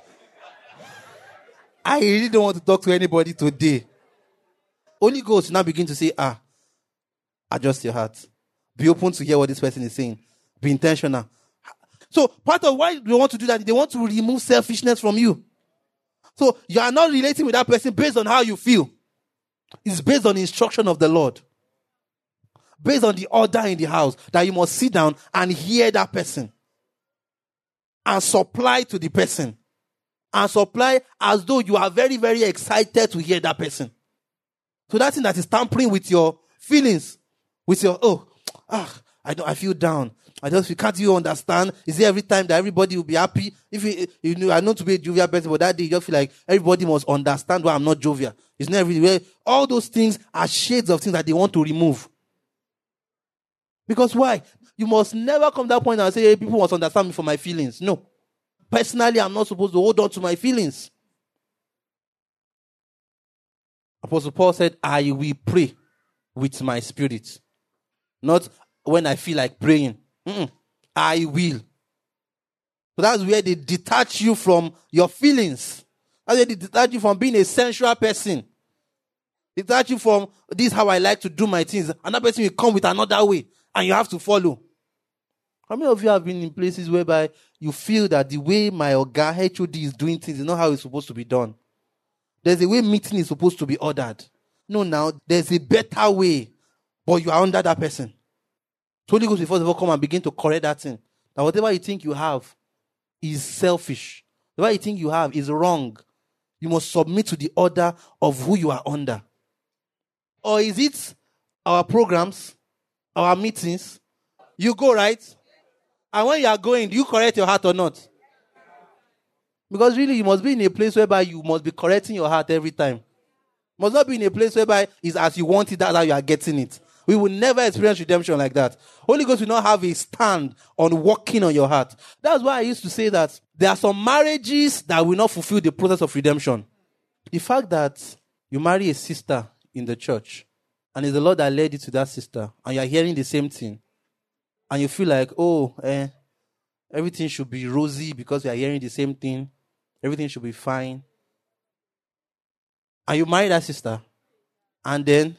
B: I really don't want to talk to anybody today. Holy Ghost now begin to say, ah, adjust your heart. Be open to hear what this person is saying. Be intentional. So part of why they want to do that, they want to remove selfishness from you. So you are not relating with that person based on how you feel. It's based on the instruction of the Lord. Based on the order in the house that you must sit down and hear that person. And supply to the person. And supply as though you are very, very excited to hear that person. So that thing that is tampering with your feelings. With your, oh, ah, I don't, I feel down. I just feel, can't you understand? Is it every time that everybody will be happy? If you, you know, I know to be a jovial person, but that day you just feel like everybody must understand why I'm not jovial. It's not everywhere. All those things are shades of things that they want to remove. Because why? You must never come to that point and say, hey, people must understand me for my feelings. No. Personally, I'm not supposed to hold on to my feelings. Apostle Paul said, I will pray with my spirit. Not when I feel like praying. Mm-mm. I will. So that's where they detach you from your feelings. That's where they detach you from being a sensual person. They detach you from, this is how I like to do my things. Another person will come with another way. And you have to follow. How many of you have been in places whereby you feel that the way my Oga H O D is doing things is not how it's supposed to be done? There's a way meeting is supposed to be ordered. No, now, there's a better way. But you are under that person. So Holy Ghost will first of all come and begin to correct that thing. That whatever you think you have is selfish. Whatever you think you have is wrong. You must submit to the order of who you are under. Or is it our programs, our meetings? You go, right? And when you are going, do you correct your heart or not? Because really, you must be in a place whereby you must be correcting your heart every time. You must not be in a place whereby it's as you want it, that's how you are getting it. We will never experience redemption like that. Holy Ghost will not have a stand on working on your heart. That's why I used to say that there are some marriages that will not fulfill the process of redemption. The fact that you marry a sister in the church and it's the Lord that led you to that sister, and you're hearing the same thing, and you feel like, oh, eh, everything should be rosy because we are hearing the same thing, everything should be fine, and you marry that sister, and then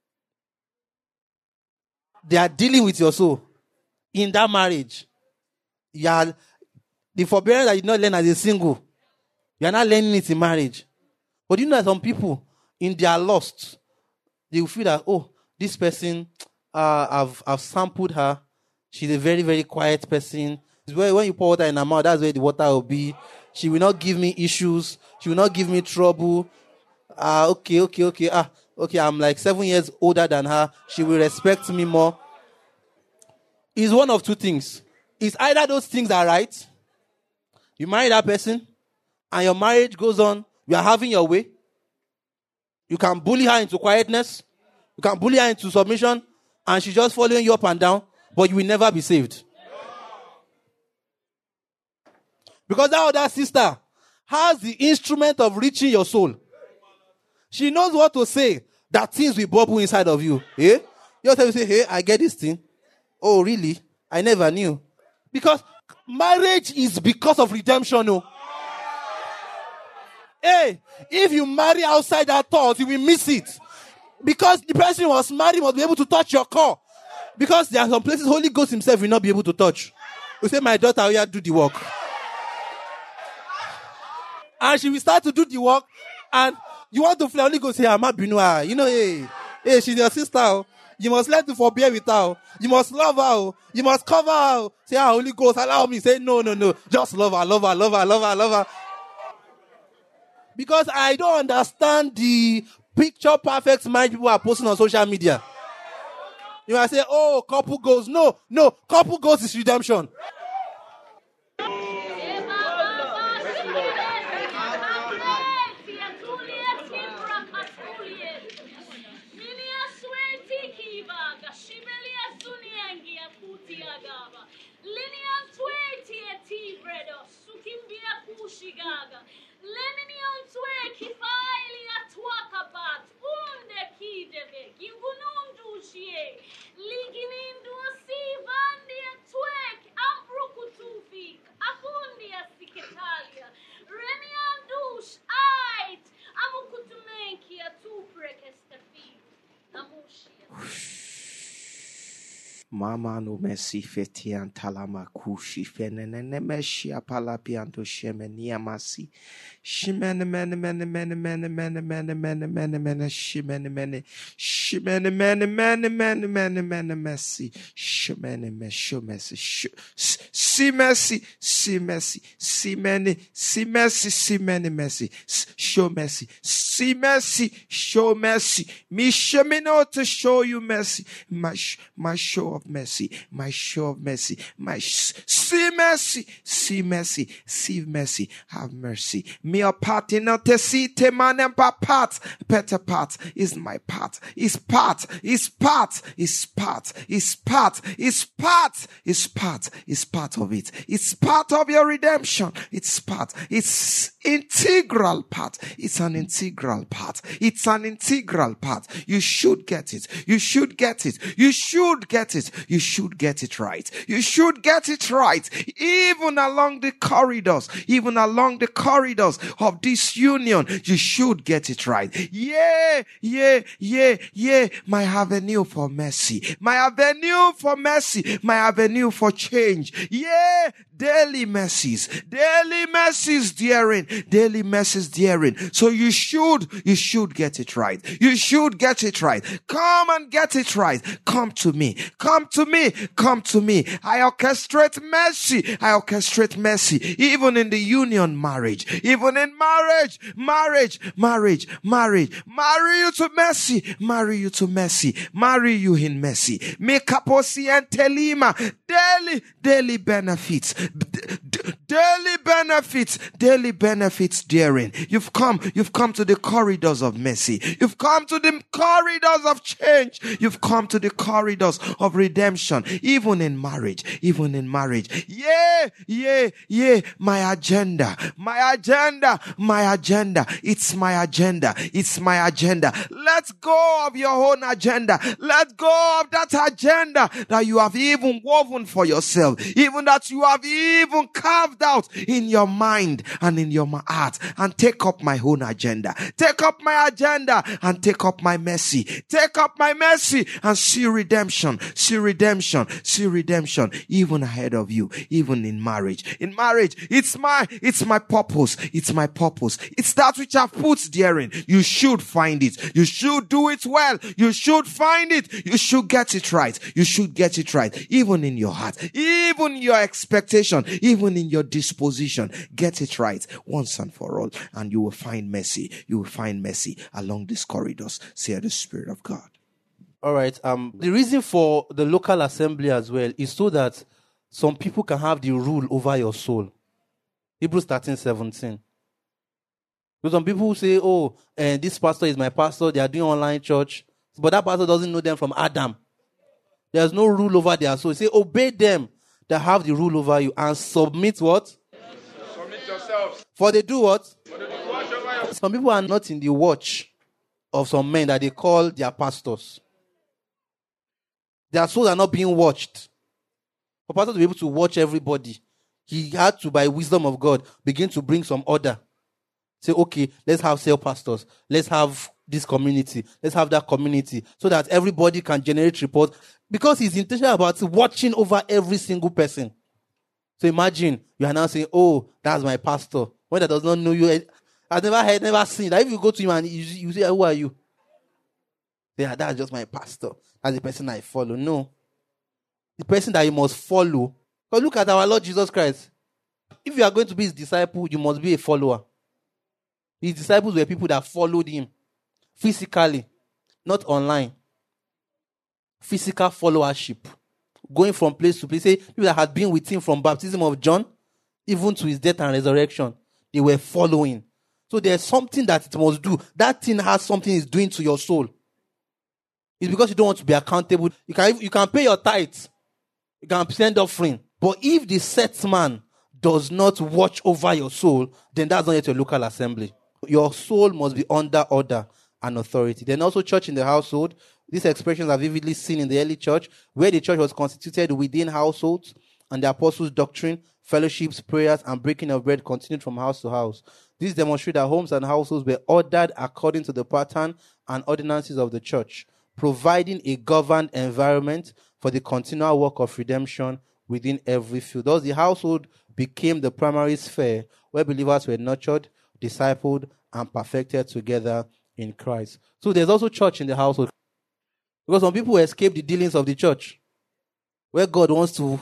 B: they are dealing with your soul in that marriage. You are, the forbearance that you did not learn as a single, you are not learning it in marriage. But you know that some people, in their lust, they will feel that, oh, this person, uh, I've, I've sampled her. She's a very, very quiet person. When you pour water in her mouth, that's where the water will be. She will not give me issues. She will not give me trouble. Ah, uh, okay, okay, okay. Ah, okay, I'm like seven years older than her. She will respect me more. It's one of two things. It's either those things are right. You marry that person, and your marriage goes on. You are having your way. You can bully her into quietness. You can bully her into submission, and she's just following you up and down, but you will never be saved. Because that other sister has the instrument of reaching your soul. She knows what to say, that things will bubble inside of you. Eh? You have to say, hey, I get this thing. Oh, really? I never knew. Because marriage is because of redemption. No? Hey, if you marry outside that thought, you will miss it. Because the person who was married must be able to touch your core. Because there are some places Holy Ghost himself will not be able to touch. You say, my daughter, will do the work. And she will start to do the work. And you want to fly, Holy Ghost say, Ama Binua. You know, hey, hey, she's your sister. You must learn to forbear with her. You must love her. You must cover her. Say, ah, Holy Ghost, allow me. Say, no, no, no. Just love her, love her, love her, love her, love her. Because I don't understand the picture perfect mind people are posting on social media. You might say, oh, couple goals. No, no, couple goals is redemption.
C: Mama no mesi fetian talama kushi fenene meshia palapianto shemenia masi shimene mene mene mene mene mene mene mene mene mene shimene mene shimene mene mene mene mene mene mesi shimene mesho mesi si mesi si mesi si mene si mesi si mene mesi show mercy si mercy show mercy me shemino to show you mercy my my show of mercy, my show of mercy, my sh- see mercy, see mercy, see mercy, have mercy. Me a part in te see te manem pa part, better part is my part, is part, is part, is part, is part, is part, is part, is part of it. It's part of your redemption. It's part. It's integral part. It's an integral part. It's an integral part. You should get it. You should get it. You should get it. You should get it right. You should get it right. Even along the corridors, even along the corridors of this union, you should get it right. Yeah, yeah, yeah, yeah. My avenue for mercy. My avenue for mercy. My avenue for change. Yeah, daily mercies. Daily mercies, dearing. Daily mercies, dearing. So you should, you should get it right. You should get it right. Come and get it right. Come to me. Come to me. Come to me. I orchestrate mercy. I orchestrate mercy. Even in the union marriage. Even in marriage. Marriage. Marriage. Marriage. Marry you to mercy. Marry you to mercy. Marry you in mercy. Make kaposi and telima. Daily, daily benefits. D- d- daily benefits, daily benefits daring. You've come, you've come to the corridors of mercy. You've come to the corridors of change. You've come to the corridors of redemption, even in marriage, even in marriage. Yeah, yeah, yeah. My agenda, my agenda, my agenda. It's my agenda. It's my agenda. Let go of your own agenda. Let go of that agenda that you have even woven for yourself, even that you have even carved out in your mind and in your heart, and take up my own agenda. Take up my agenda and take up my mercy. Take up my mercy and see redemption, see redemption, see redemption, even ahead of you, even in marriage. In marriage, it's my, it's my purpose. It's my purpose. It's that which I've put therein. You should find it. You should do it well. You should find it. You should get it right. You should get it right. Even in your heart, even your expectation, even in your disposition, get it right once and for all. And you will find mercy. You will find mercy along these corridors, say the Spirit of God.
B: All right. Um, the reason for the local assembly as well is so that some people can have the rule over your soul. Hebrews thirteen seventeen. Because some people who say, oh, and this pastor is my pastor, they are doing online church, but that pastor doesn't know them from Adam. There's no rule over their soul. Say, obey them that have the rule over you and submit what?
D: Submit yourselves.
B: For they do what?
D: For they do watch over you.
B: Some people are not in the watch of some men that they call their pastors. Their souls are not being watched. For pastor to be able to watch everybody, he had to, by wisdom of God, begin to bring some order. Say, okay, let's have cell pastors. Let's have this community. Let's have that community so that everybody can generate reports. Because he's intentional about watching over every single person. So imagine you are now saying, oh, that's my pastor. When that does not know you, I've never heard, never seen that. If you go to him and you, you say, who are you? Yeah, that's just my pastor. That's the person I follow. No. The person that you must follow. Because look at our Lord Jesus Christ. If you are going to be his disciple, you must be a follower. His disciples were people that followed him physically, not online. Physical followership. Going from place to place. Say, people that had been with him from baptism of John, even to his death and resurrection, they were following. So there's something that it must do. That thing has something it's doing to your soul. It's because you don't want to be accountable. You can, you can pay your tithes. You can send offering. But if the set man does not watch over your soul, then that's not yet your local assembly. Your soul must be under order and authority. Then also church in the household. These expressions are vividly seen in the early church, where the church was constituted within households, and the apostles' doctrine, fellowships, prayers, and breaking of bread continued from house to house. This demonstrates that homes and households were ordered according to the pattern and ordinances of the church, providing a governed environment for the continual work of redemption within every field. Thus, the household became the primary sphere where believers were nurtured, discipled, and perfected together in Christ. So there's also church in the household. Because some people escape the dealings of the church, where God wants to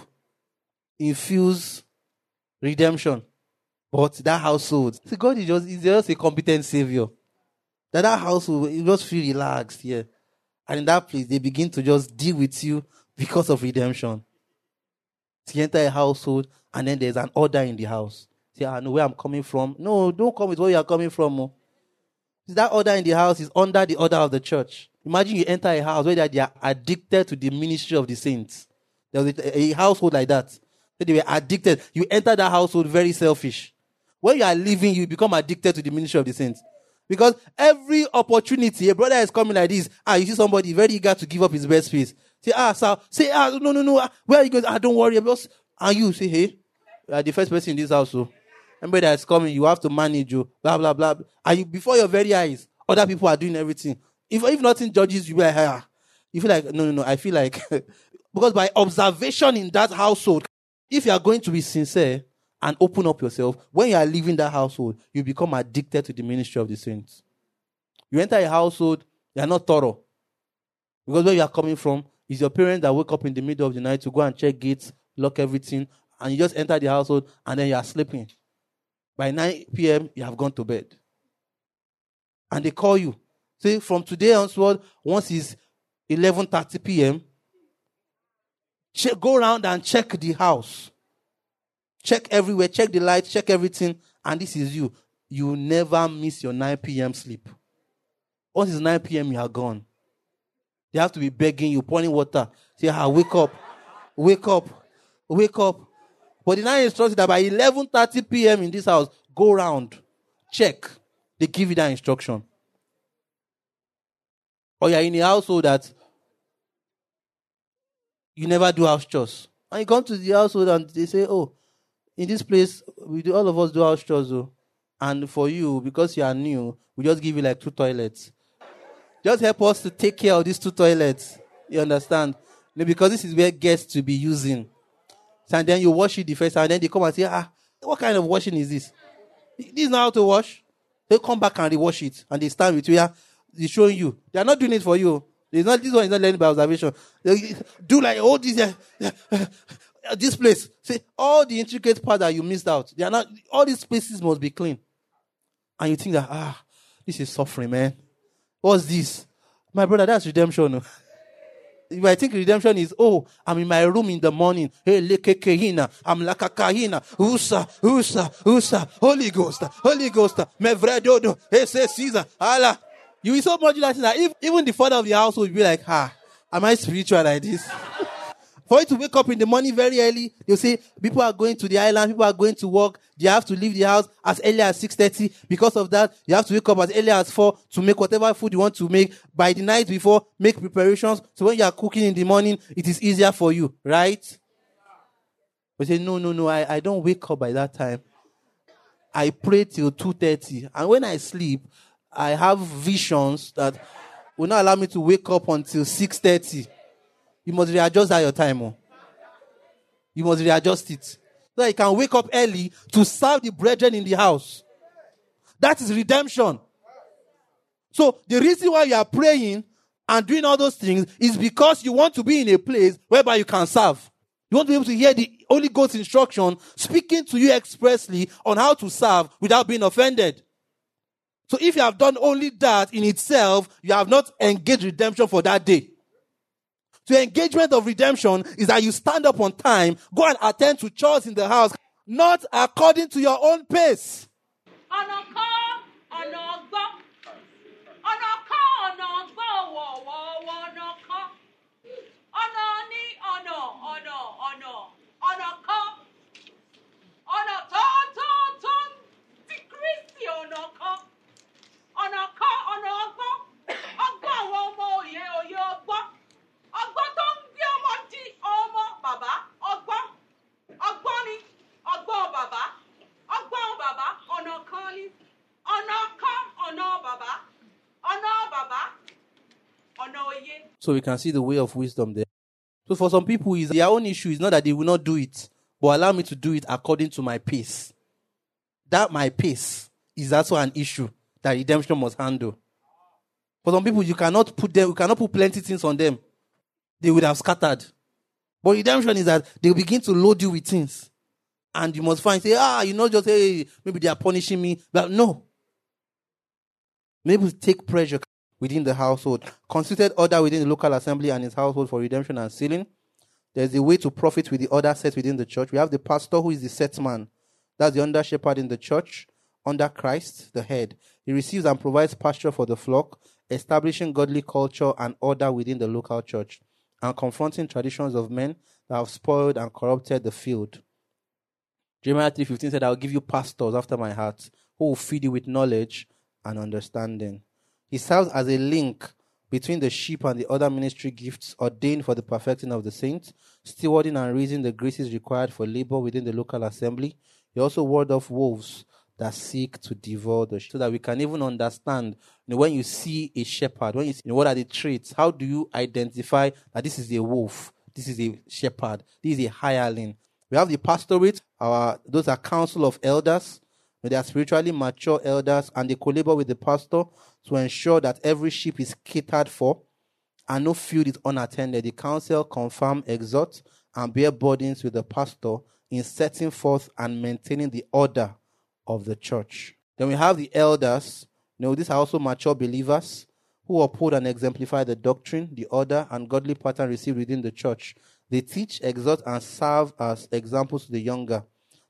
B: infuse redemption. But that household, see, God is just, is just a competent savior. That that household, you just feel relaxed here. And in that place, they begin to just deal with you because of redemption. So you enter a household, and then there's an order in the house. Say, I know where I'm coming from. No, don't come with where you are coming from. Oh. That order in the house is under the order of the church. Imagine you enter a house where they are addicted to the ministry of the saints. There was a, a household like that. They were addicted. You enter that household very selfish. When you are leaving, you become addicted to the ministry of the saints. Because every opportunity, a brother is coming like this, ah, you see somebody very eager to give up his bed space. Say, ah, sir, say, ah, no, no, no, where are you going? Ah, don't worry. Because, and you say, hey, you are the first person in this house, so anybody that's coming, you have to manage you, blah, blah, blah. And you, before your very eyes, other people are doing everything. If, if nothing judges you, like, ah, you feel like, no, no, no, I feel like, because by observation in that household, if you are going to be sincere and open up yourself, when you are leaving that household, you become addicted to the ministry of the saints. You enter a household, you are not thorough. Because where you are coming from is your parents that wake up in the middle of the night to go and check gates, lock everything, and you just enter the household and then you are sleeping. By nine p.m., you have gone to bed. And they call you. Say, from today onward, once it's eleven thirty p.m., check, go around and check the house. check everywhere, check the lights, check everything, and this is you. You never miss your nine p.m. sleep. Once it's nine p.m., you are gone. They have to be begging you, pouring water. Say, ah, wake up, wake up, wake up. But the nine instructions that by eleven thirty p.m. in this house, go round, check. They give you that instruction. Or you're in a household that you never do house chores. And you come to the household and they say, oh, in this place, we do, all of us do house chores. Oh. And for you, because you are new, we just give you like two toilets. Just help us to take care of these two toilets. You understand? Because this is where guests to be using. And then you wash it the first time, and then they come and say, ah, what kind of washing is this? This is not how to wash. They come back and rewash it. And they stand with you. They're showing you. They are not doing it for you. It's not, this one is not learning by observation. They do like all these, uh, uh, this place. See, all the intricate parts that you missed out. They are not, all these spaces must be clean. And you think that, ah, this is suffering, man. What's this? My brother, that's redemption. If I think redemption is, oh, I'm in my room in the morning. Hey, lekekehina, I'm lakakahina, usa, usa, usa, Holy Ghost, Holy Ghost, mevredodo, hey, say Caesar, Allah. You will so much like that if, even the father of the house will be like, ah, am I spiritual like this? For you to wake up in the morning very early, you'll say, people are going to the island, people are going to work, they have to leave the house as early as six thirty. Because of that, you have to wake up as early as four to make whatever food you want to make. By the night before, make preparations. So when you are cooking in the morning, it is easier for you, right? But say, no, no, no, I, I don't wake up by that time. I pray till two thirty. And when I sleep, I have visions that will not allow me to wake up until six thirty. You must readjust that your time. Oh. You must readjust it. So that you can wake up early to serve the brethren in the house. That is redemption. So the reason why you are praying and doing all those things is because you want to be in a place whereby you can serve. You want to be able to hear the Holy Ghost instruction speaking to you expressly on how to serve without being offended. So if you have done only that in itself, you have not engaged redemption for that day. So engagement of redemption is that you stand up on time, go and attend to chores in the house, not according to your own pace. So we can see the way of wisdom there. So for some people, is their own issue is not that they will not do it, but allow me to do it according to my pace. That my pace is also an issue that redemption must handle. For some people, you cannot put them, you cannot put plenty things on them. They would have scattered. But redemption is that they will begin to load you with things. And you must find, say, ah, you know, just say, hey, maybe they are punishing me. But no. Maybe take pressure within the household. Constituted order within the local assembly and its household for redemption and sealing. There's a way to profit with the order set within the church. We have the pastor who is the set man. That's the under shepherd in the church, under Christ, the head. He receives and provides pasture for the flock, establishing godly culture and order within the local church, and confronting traditions of men that have spoiled and corrupted the field. Jeremiah three fifteen said, I'll give you pastors after my heart, who will feed you with knowledge and understanding. He serves as a link between the sheep and the other ministry gifts ordained for the perfecting of the saints, stewarding and raising the graces required for labor within the local assembly. He also ward off wolves that seek to devour the sheep, so that we can even understand, you know, when you see a shepherd, when you see, you know, what are the traits, how do you identify that this is a wolf, this is a shepherd, this is a hireling. We have the pastorate, our those are council of elders. They are spiritually mature elders, and they collaborate with the pastor to ensure that every sheep is catered for and no field is unattended. The council confirm, exhort, and bear burdens with the pastor in setting forth and maintaining the order of the church. Then we have the elders. You know, these are also mature believers who uphold and exemplify the doctrine, the order, and godly pattern received within the church. They teach, exhort, and serve as examples to the younger.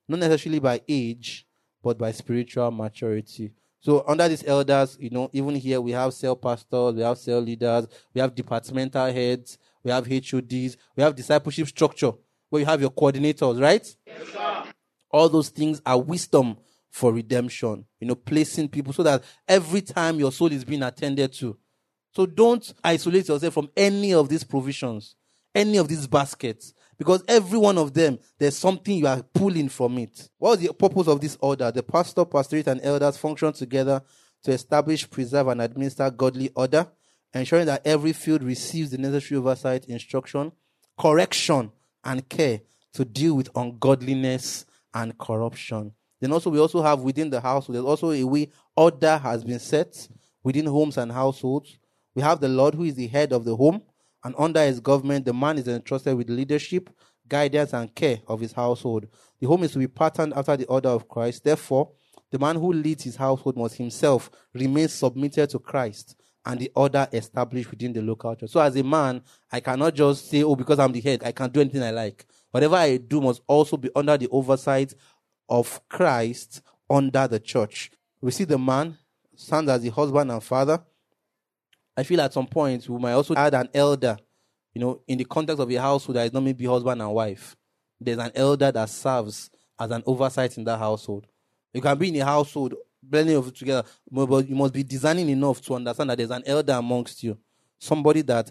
B: not necessarily by age, but by spiritual maturity. So under these elders, you know, even here we have cell pastors, we have cell leaders, we have departmental heads, we have H O Ds, we have discipleship structure, where you have your coordinators, right?
D: Yes, sir.
B: All those things are wisdom for redemption, you know, placing people so that every time your soul is being attended to. So don't isolate yourself from any of these provisions, any of these baskets, because every one of them, there's something you are pulling from it. What is the purpose of this order? The pastor, pastorate, and elders function together to establish, preserve, and administer godly order, ensuring that every field receives the necessary oversight, instruction, correction, and care to deal with ungodliness and corruption. Then also, we also have within the household, there's also a way order has been set within homes and households. We have the Lord who is the head of the home, and under his government, the man is entrusted with leadership, guidance, and care of his household. The home is to be patterned after the order of Christ. Therefore, the man who leads his household must himself remain submitted to Christ and the order established within the local church. So as a man, I cannot just say, oh, because I'm the head, I can do anything I like. Whatever I do must also be under the oversight of Christ under the church. We see the man stands as the husband and father. I feel at some point we might also add an elder, you know, in the context of a household that is not maybe husband and wife. There's an elder that serves as an oversight in that household. You can be in a household, blending of it together, but you must be discerning enough to understand that there's an elder amongst you. Somebody that,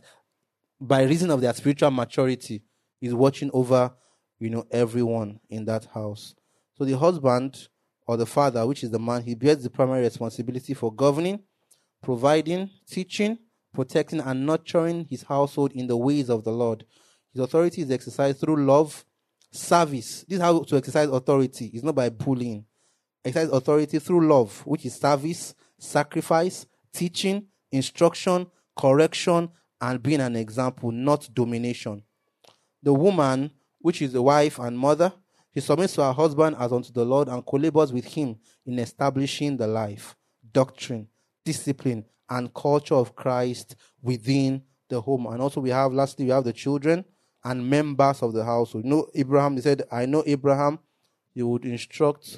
B: by reason of their spiritual maturity, is watching over, you know, everyone in that house. So the husband or the father, which is the man, he bears the primary responsibility for governing, providing, teaching, protecting, and nurturing his household in the ways of the Lord. His authority is exercised through love, service. This is how to exercise authority. It's not by bullying. Exercise authority through love, which is service, sacrifice, teaching, instruction, correction, and being an example, not domination. The woman, which is the wife and mother, she submits to her husband as unto the Lord and co-labors with him in establishing the life, doctrine, discipline, and culture of Christ within the home. And also we have, lastly, we have the children and members of the household. You know, Abraham, he said, I know Abraham, he would instruct,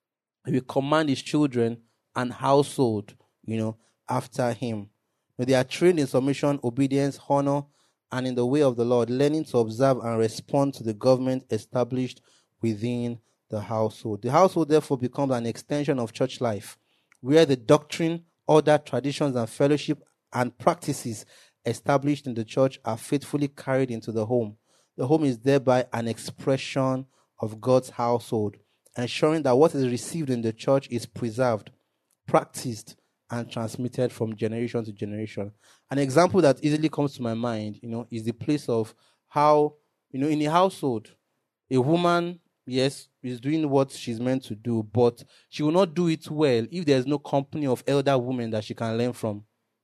B: he will command his children and household, you know, after him. They are trained in submission, obedience, honor, and in the way of the Lord, learning to observe and respond to the government established within the household. The household, therefore, becomes an extension of church life, where the doctrine, order, traditions, and fellowship and practices established in the church are faithfully carried into the home. The home is thereby an expression of God's household, ensuring that what is received in the church is preserved, practiced, and transmitted from generation to generation. An example that easily comes to my mind, you know, is the place of how, you know, in a household, a woman, yes, is doing what she's meant to do, but she will not do it well if there's no company of elder women that she can learn from.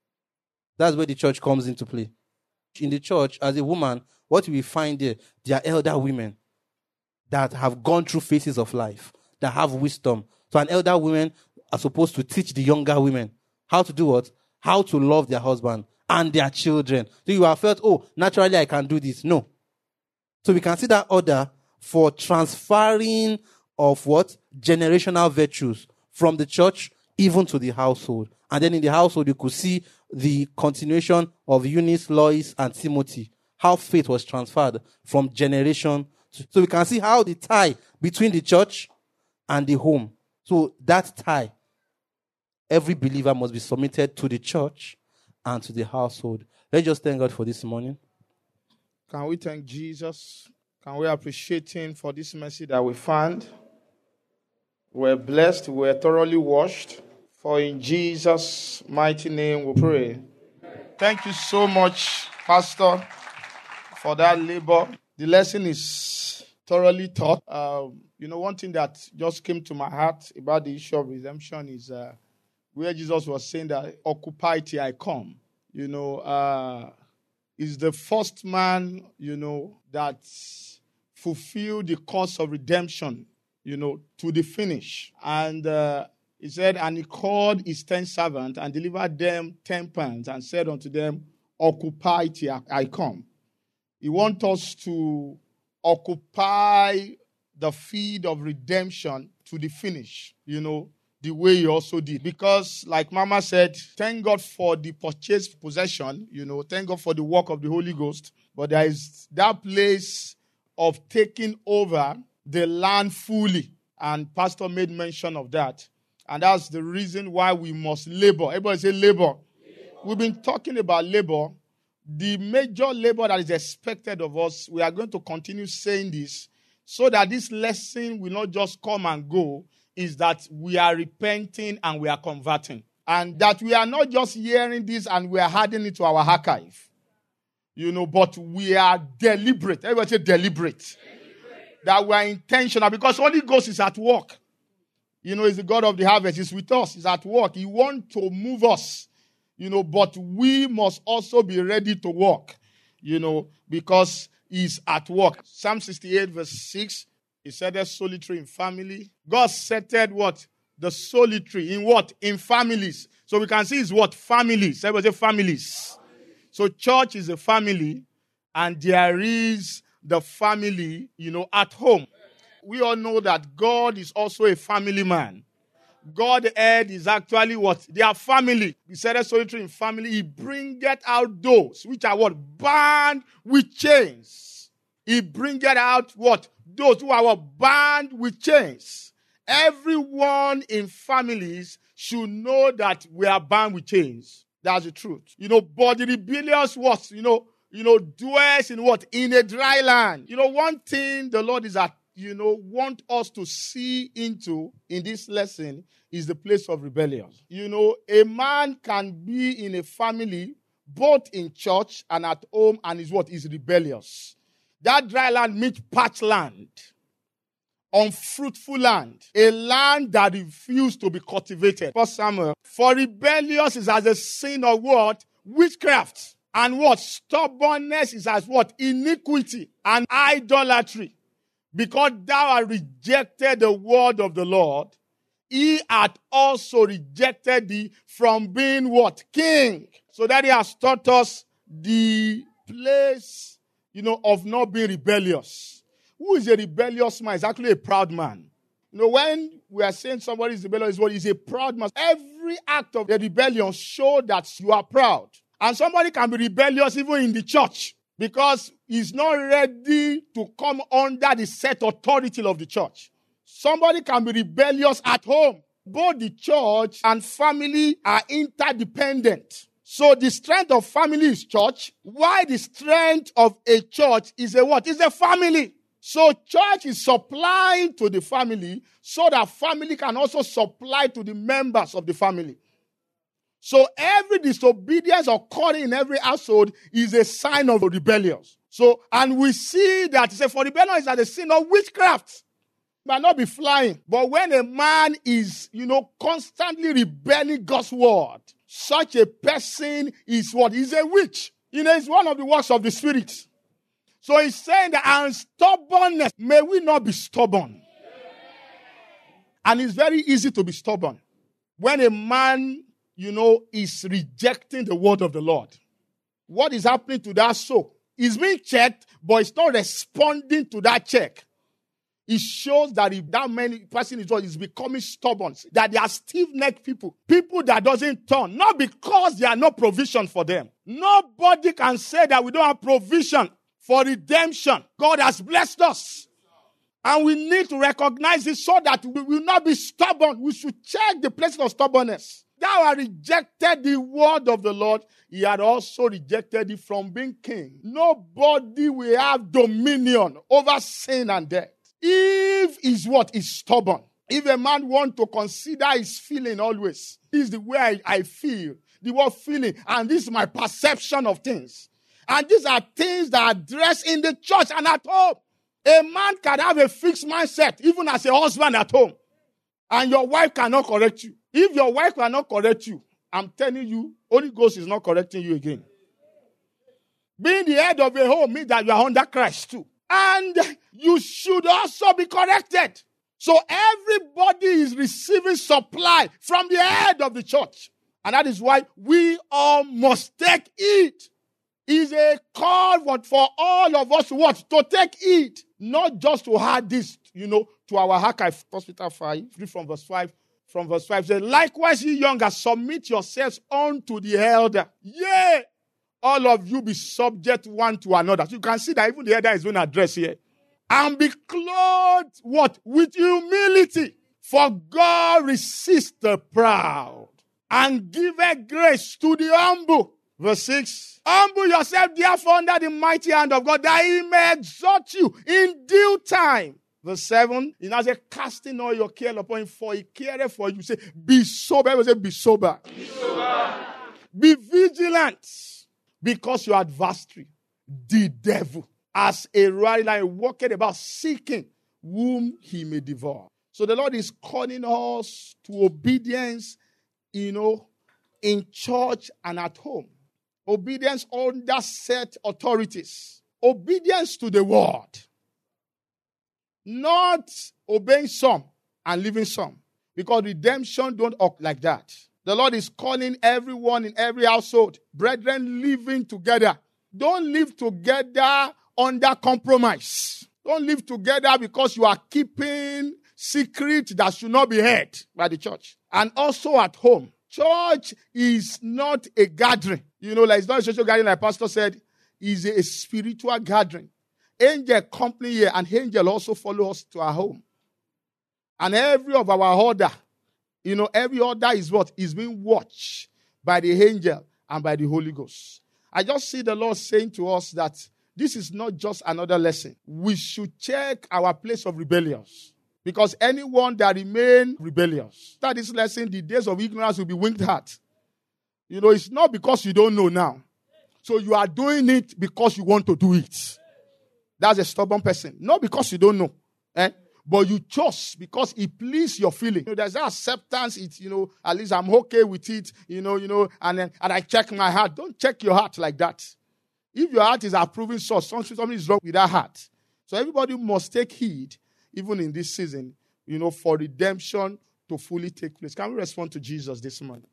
B: That's where the church comes into play. In the church, as a woman, what we find there, there are elder women that have gone through phases of life, that have wisdom. So an elder women are supposed to teach the younger women how to do what? How to love their husband and their children. So you have felt, oh, naturally I can do this. No. So we can see that order for transferring of what? Generational virtues from the church even to the household. And then in the household, you could see the continuation of Eunice, Lois, and Timothy. How faith was transferred from generation to... So we can see how the tie between the church and the home. So that tie, every believer must be submitted to the church and to the household. Let's just thank God for this morning.
D: Can we thank Jesus? Can we appreciate him for this mercy that we found? We're blessed. We're thoroughly washed. For in Jesus' mighty name we pray. Thank you so much, Pastor, for that labor. The lesson is thoroughly taught. Uh, you know, one thing that just came to my heart about the issue of redemption is uh, where Jesus was saying that, occupy till I come. You know, uh, is the first man, you know, that fulfilled the course of redemption, you know, to the finish. And uh, he said, and he called his ten servants and delivered them ten pounds and said unto them, occupy till I come. He wants us to occupy the feed of redemption to the finish, you know, the way he also did. Because, like Mama said, thank God for the purchased possession, you know, thank God for the work of the Holy Ghost. But there is that place of taking over the land fully. And Pastor made mention of that. And that's the reason why we must labor. Everybody say labor. labor. We've been talking about labor. The major labor that is expected of us, we are going to continue saying this, so that this lesson will not just come and go, is that we are repenting and we are converting. And that we are not just hearing this and we are adding it to our archive. You know, but we are deliberate. Everybody say deliberate. deliberate. That we are intentional, because Holy Ghost is at work. You know, he's the God of the harvest. He's with us. He's at work. He wants to move us. You know, but we must also be ready to work. You know, because he's at work. Psalm sixty-eight verse six, he said there's solitary in family. God settled what? The solitary in what? In families. So we can see it's what? Families. Everybody say families. So church is a family, and there is the family, you know, at home. We all know that God is also a family man. Godhead is actually what? They are family. He said a solitary in family. He bringeth out those which are what? Bound with chains. He bringeth out what? Those who are what? Bound with chains. Everyone in families should know that we are bound with chains. That's the truth. You know, but the rebellious what? You know, you know, dwells in what? In a dry land. You know, one thing the Lord is at, you know, want us to see into in this lesson is the place of rebellion. You know, a man can be in a family, both in church and at home, and is what? Is rebellious. That dry land means parched land, unfruitful land, a land that refused to be cultivated. First Samuel, for rebellious is as a sin of what? Witchcraft. And what? Stubbornness is as what? Iniquity and idolatry. Because thou hast rejected the word of the Lord, he hath also rejected thee from being what? King. So that he has taught us the place, you know, of not being rebellious. Who is a rebellious man? Is actually a proud man. You know, when we are saying somebody is rebellious, what is a proud man? Every act of the rebellion shows that you are proud. And somebody can be rebellious even in the church, because he's not ready to come under the set authority of the church. Somebody can be rebellious at home. Both the church and family are interdependent. So the strength of family is church, while the strength of a church is a what? Is a family. So church is supplying to the family so that family can also supply to the members of the family. So every disobedience occurring in every household is a sign of rebellion. So, and we see that, say, for rebellion is as a sin of witchcraft. Might not be flying. But when a man is, you know, constantly rebelling God's word, such a person is what? Is a witch. You know, it's one of the works of the Spirit. So he's saying that our stubbornness, may we not be stubborn. And it's very easy to be stubborn. When a man, you know, is rejecting the word of the Lord, what is happening to that soul? It's being checked, but it's not responding to that check. It shows that if that many person is, is becoming stubborn, that they are stiff-necked people, people that doesn't turn, not because there are no provision for them. Nobody can say that we don't have provision for redemption. God has blessed us. And we need to recognize it so that we will not be stubborn. We should check the place of stubbornness. Thou hast rejected the word of the Lord. He had also rejected it from being king. Nobody will have dominion over sin and death. If is what is stubborn. If a man wants to consider his feeling always, this is the way I, I feel, the word feeling, and this is my perception of things. And these are things that are addressed in the church and at home. A man can have a fixed mindset, even as a husband at home. And your wife cannot correct you. If your wife cannot correct you, I'm telling you, Holy Ghost is not correcting you again. Being the head of a home means that you are under Christ too. And you should also be corrected. So everybody is receiving supply from the head of the church. And that is why we all must take it. It's a call for all of us what? To take it. Not just to have this you know, to our archive, First Peter five, read from verse five. From verse five, says, likewise, ye younger, submit yourselves unto the elder. Yea, all of you be subject one to another. So you can see that even the elder is being addressed here. And be clothed, what? With humility. For God resists the proud and giveth grace to the humble. Verse six, humble yourself therefore under the mighty hand of God, that he may exhort you in due time. Verse seven, he now says, casting all your care upon him, for he careth for you. Say, be sober. Everybody say, be sober. Be sober. Be vigilant, because your adversary, the devil, as a roaring lion, walketh about seeking whom he may devour. So the Lord is calling us to obedience, you know, in church and at home. Obedience under set authorities. Obedience to the word. Not obeying some and leaving some. Because redemption don't act like that. The Lord is calling everyone in every household, brethren, living together. Don't live together under compromise. Don't live together because you are keeping secret that should not be heard by the church. And also at home. Church is not a gathering. You know, like it's not a social gathering, like Pastor said. It's a spiritual gathering. Angel company here, and angel also follow us to our home. And every of our order, you know, every order is what? Is being watched by the angel and by the Holy Ghost. I just see the Lord saying to us that this is not just another lesson. We should check our place of rebellion. Because anyone that remain rebellious, that this lesson, the days of ignorance will be winked at. You know, it's not because you don't know now. So you are doing it because you want to do it. That's a stubborn person. Not because you don't know. Eh? But you chose because it pleases your feeling. You know, there's that acceptance. It's, you know, at least I'm okay with it. You know, you know, and then and I check my heart. Don't check your heart like that. If your heart is approving source, something, something is wrong with that heart. So everybody must take heed, even in this season, you know, for redemption to fully take place. Can we respond to Jesus this morning?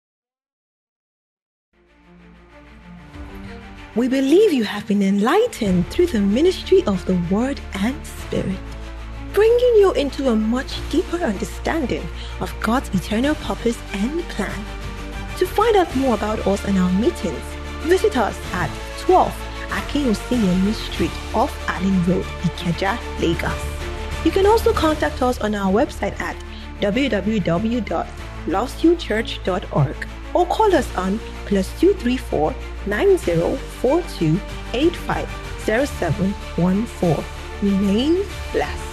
A: We believe you have been enlightened through the ministry of the Word and Spirit, bringing you into a much deeper understanding of God's eternal purpose and plan. To find out more about us and our meetings, visit us at twelve Akinwusinyanwu Street off Allen Road, Ikeja, Lagos. You can also contact us on our website at w w w dot lost you church dot org or call us on plus two three four nine zero four two eight five zero seven one four. Remain blessed.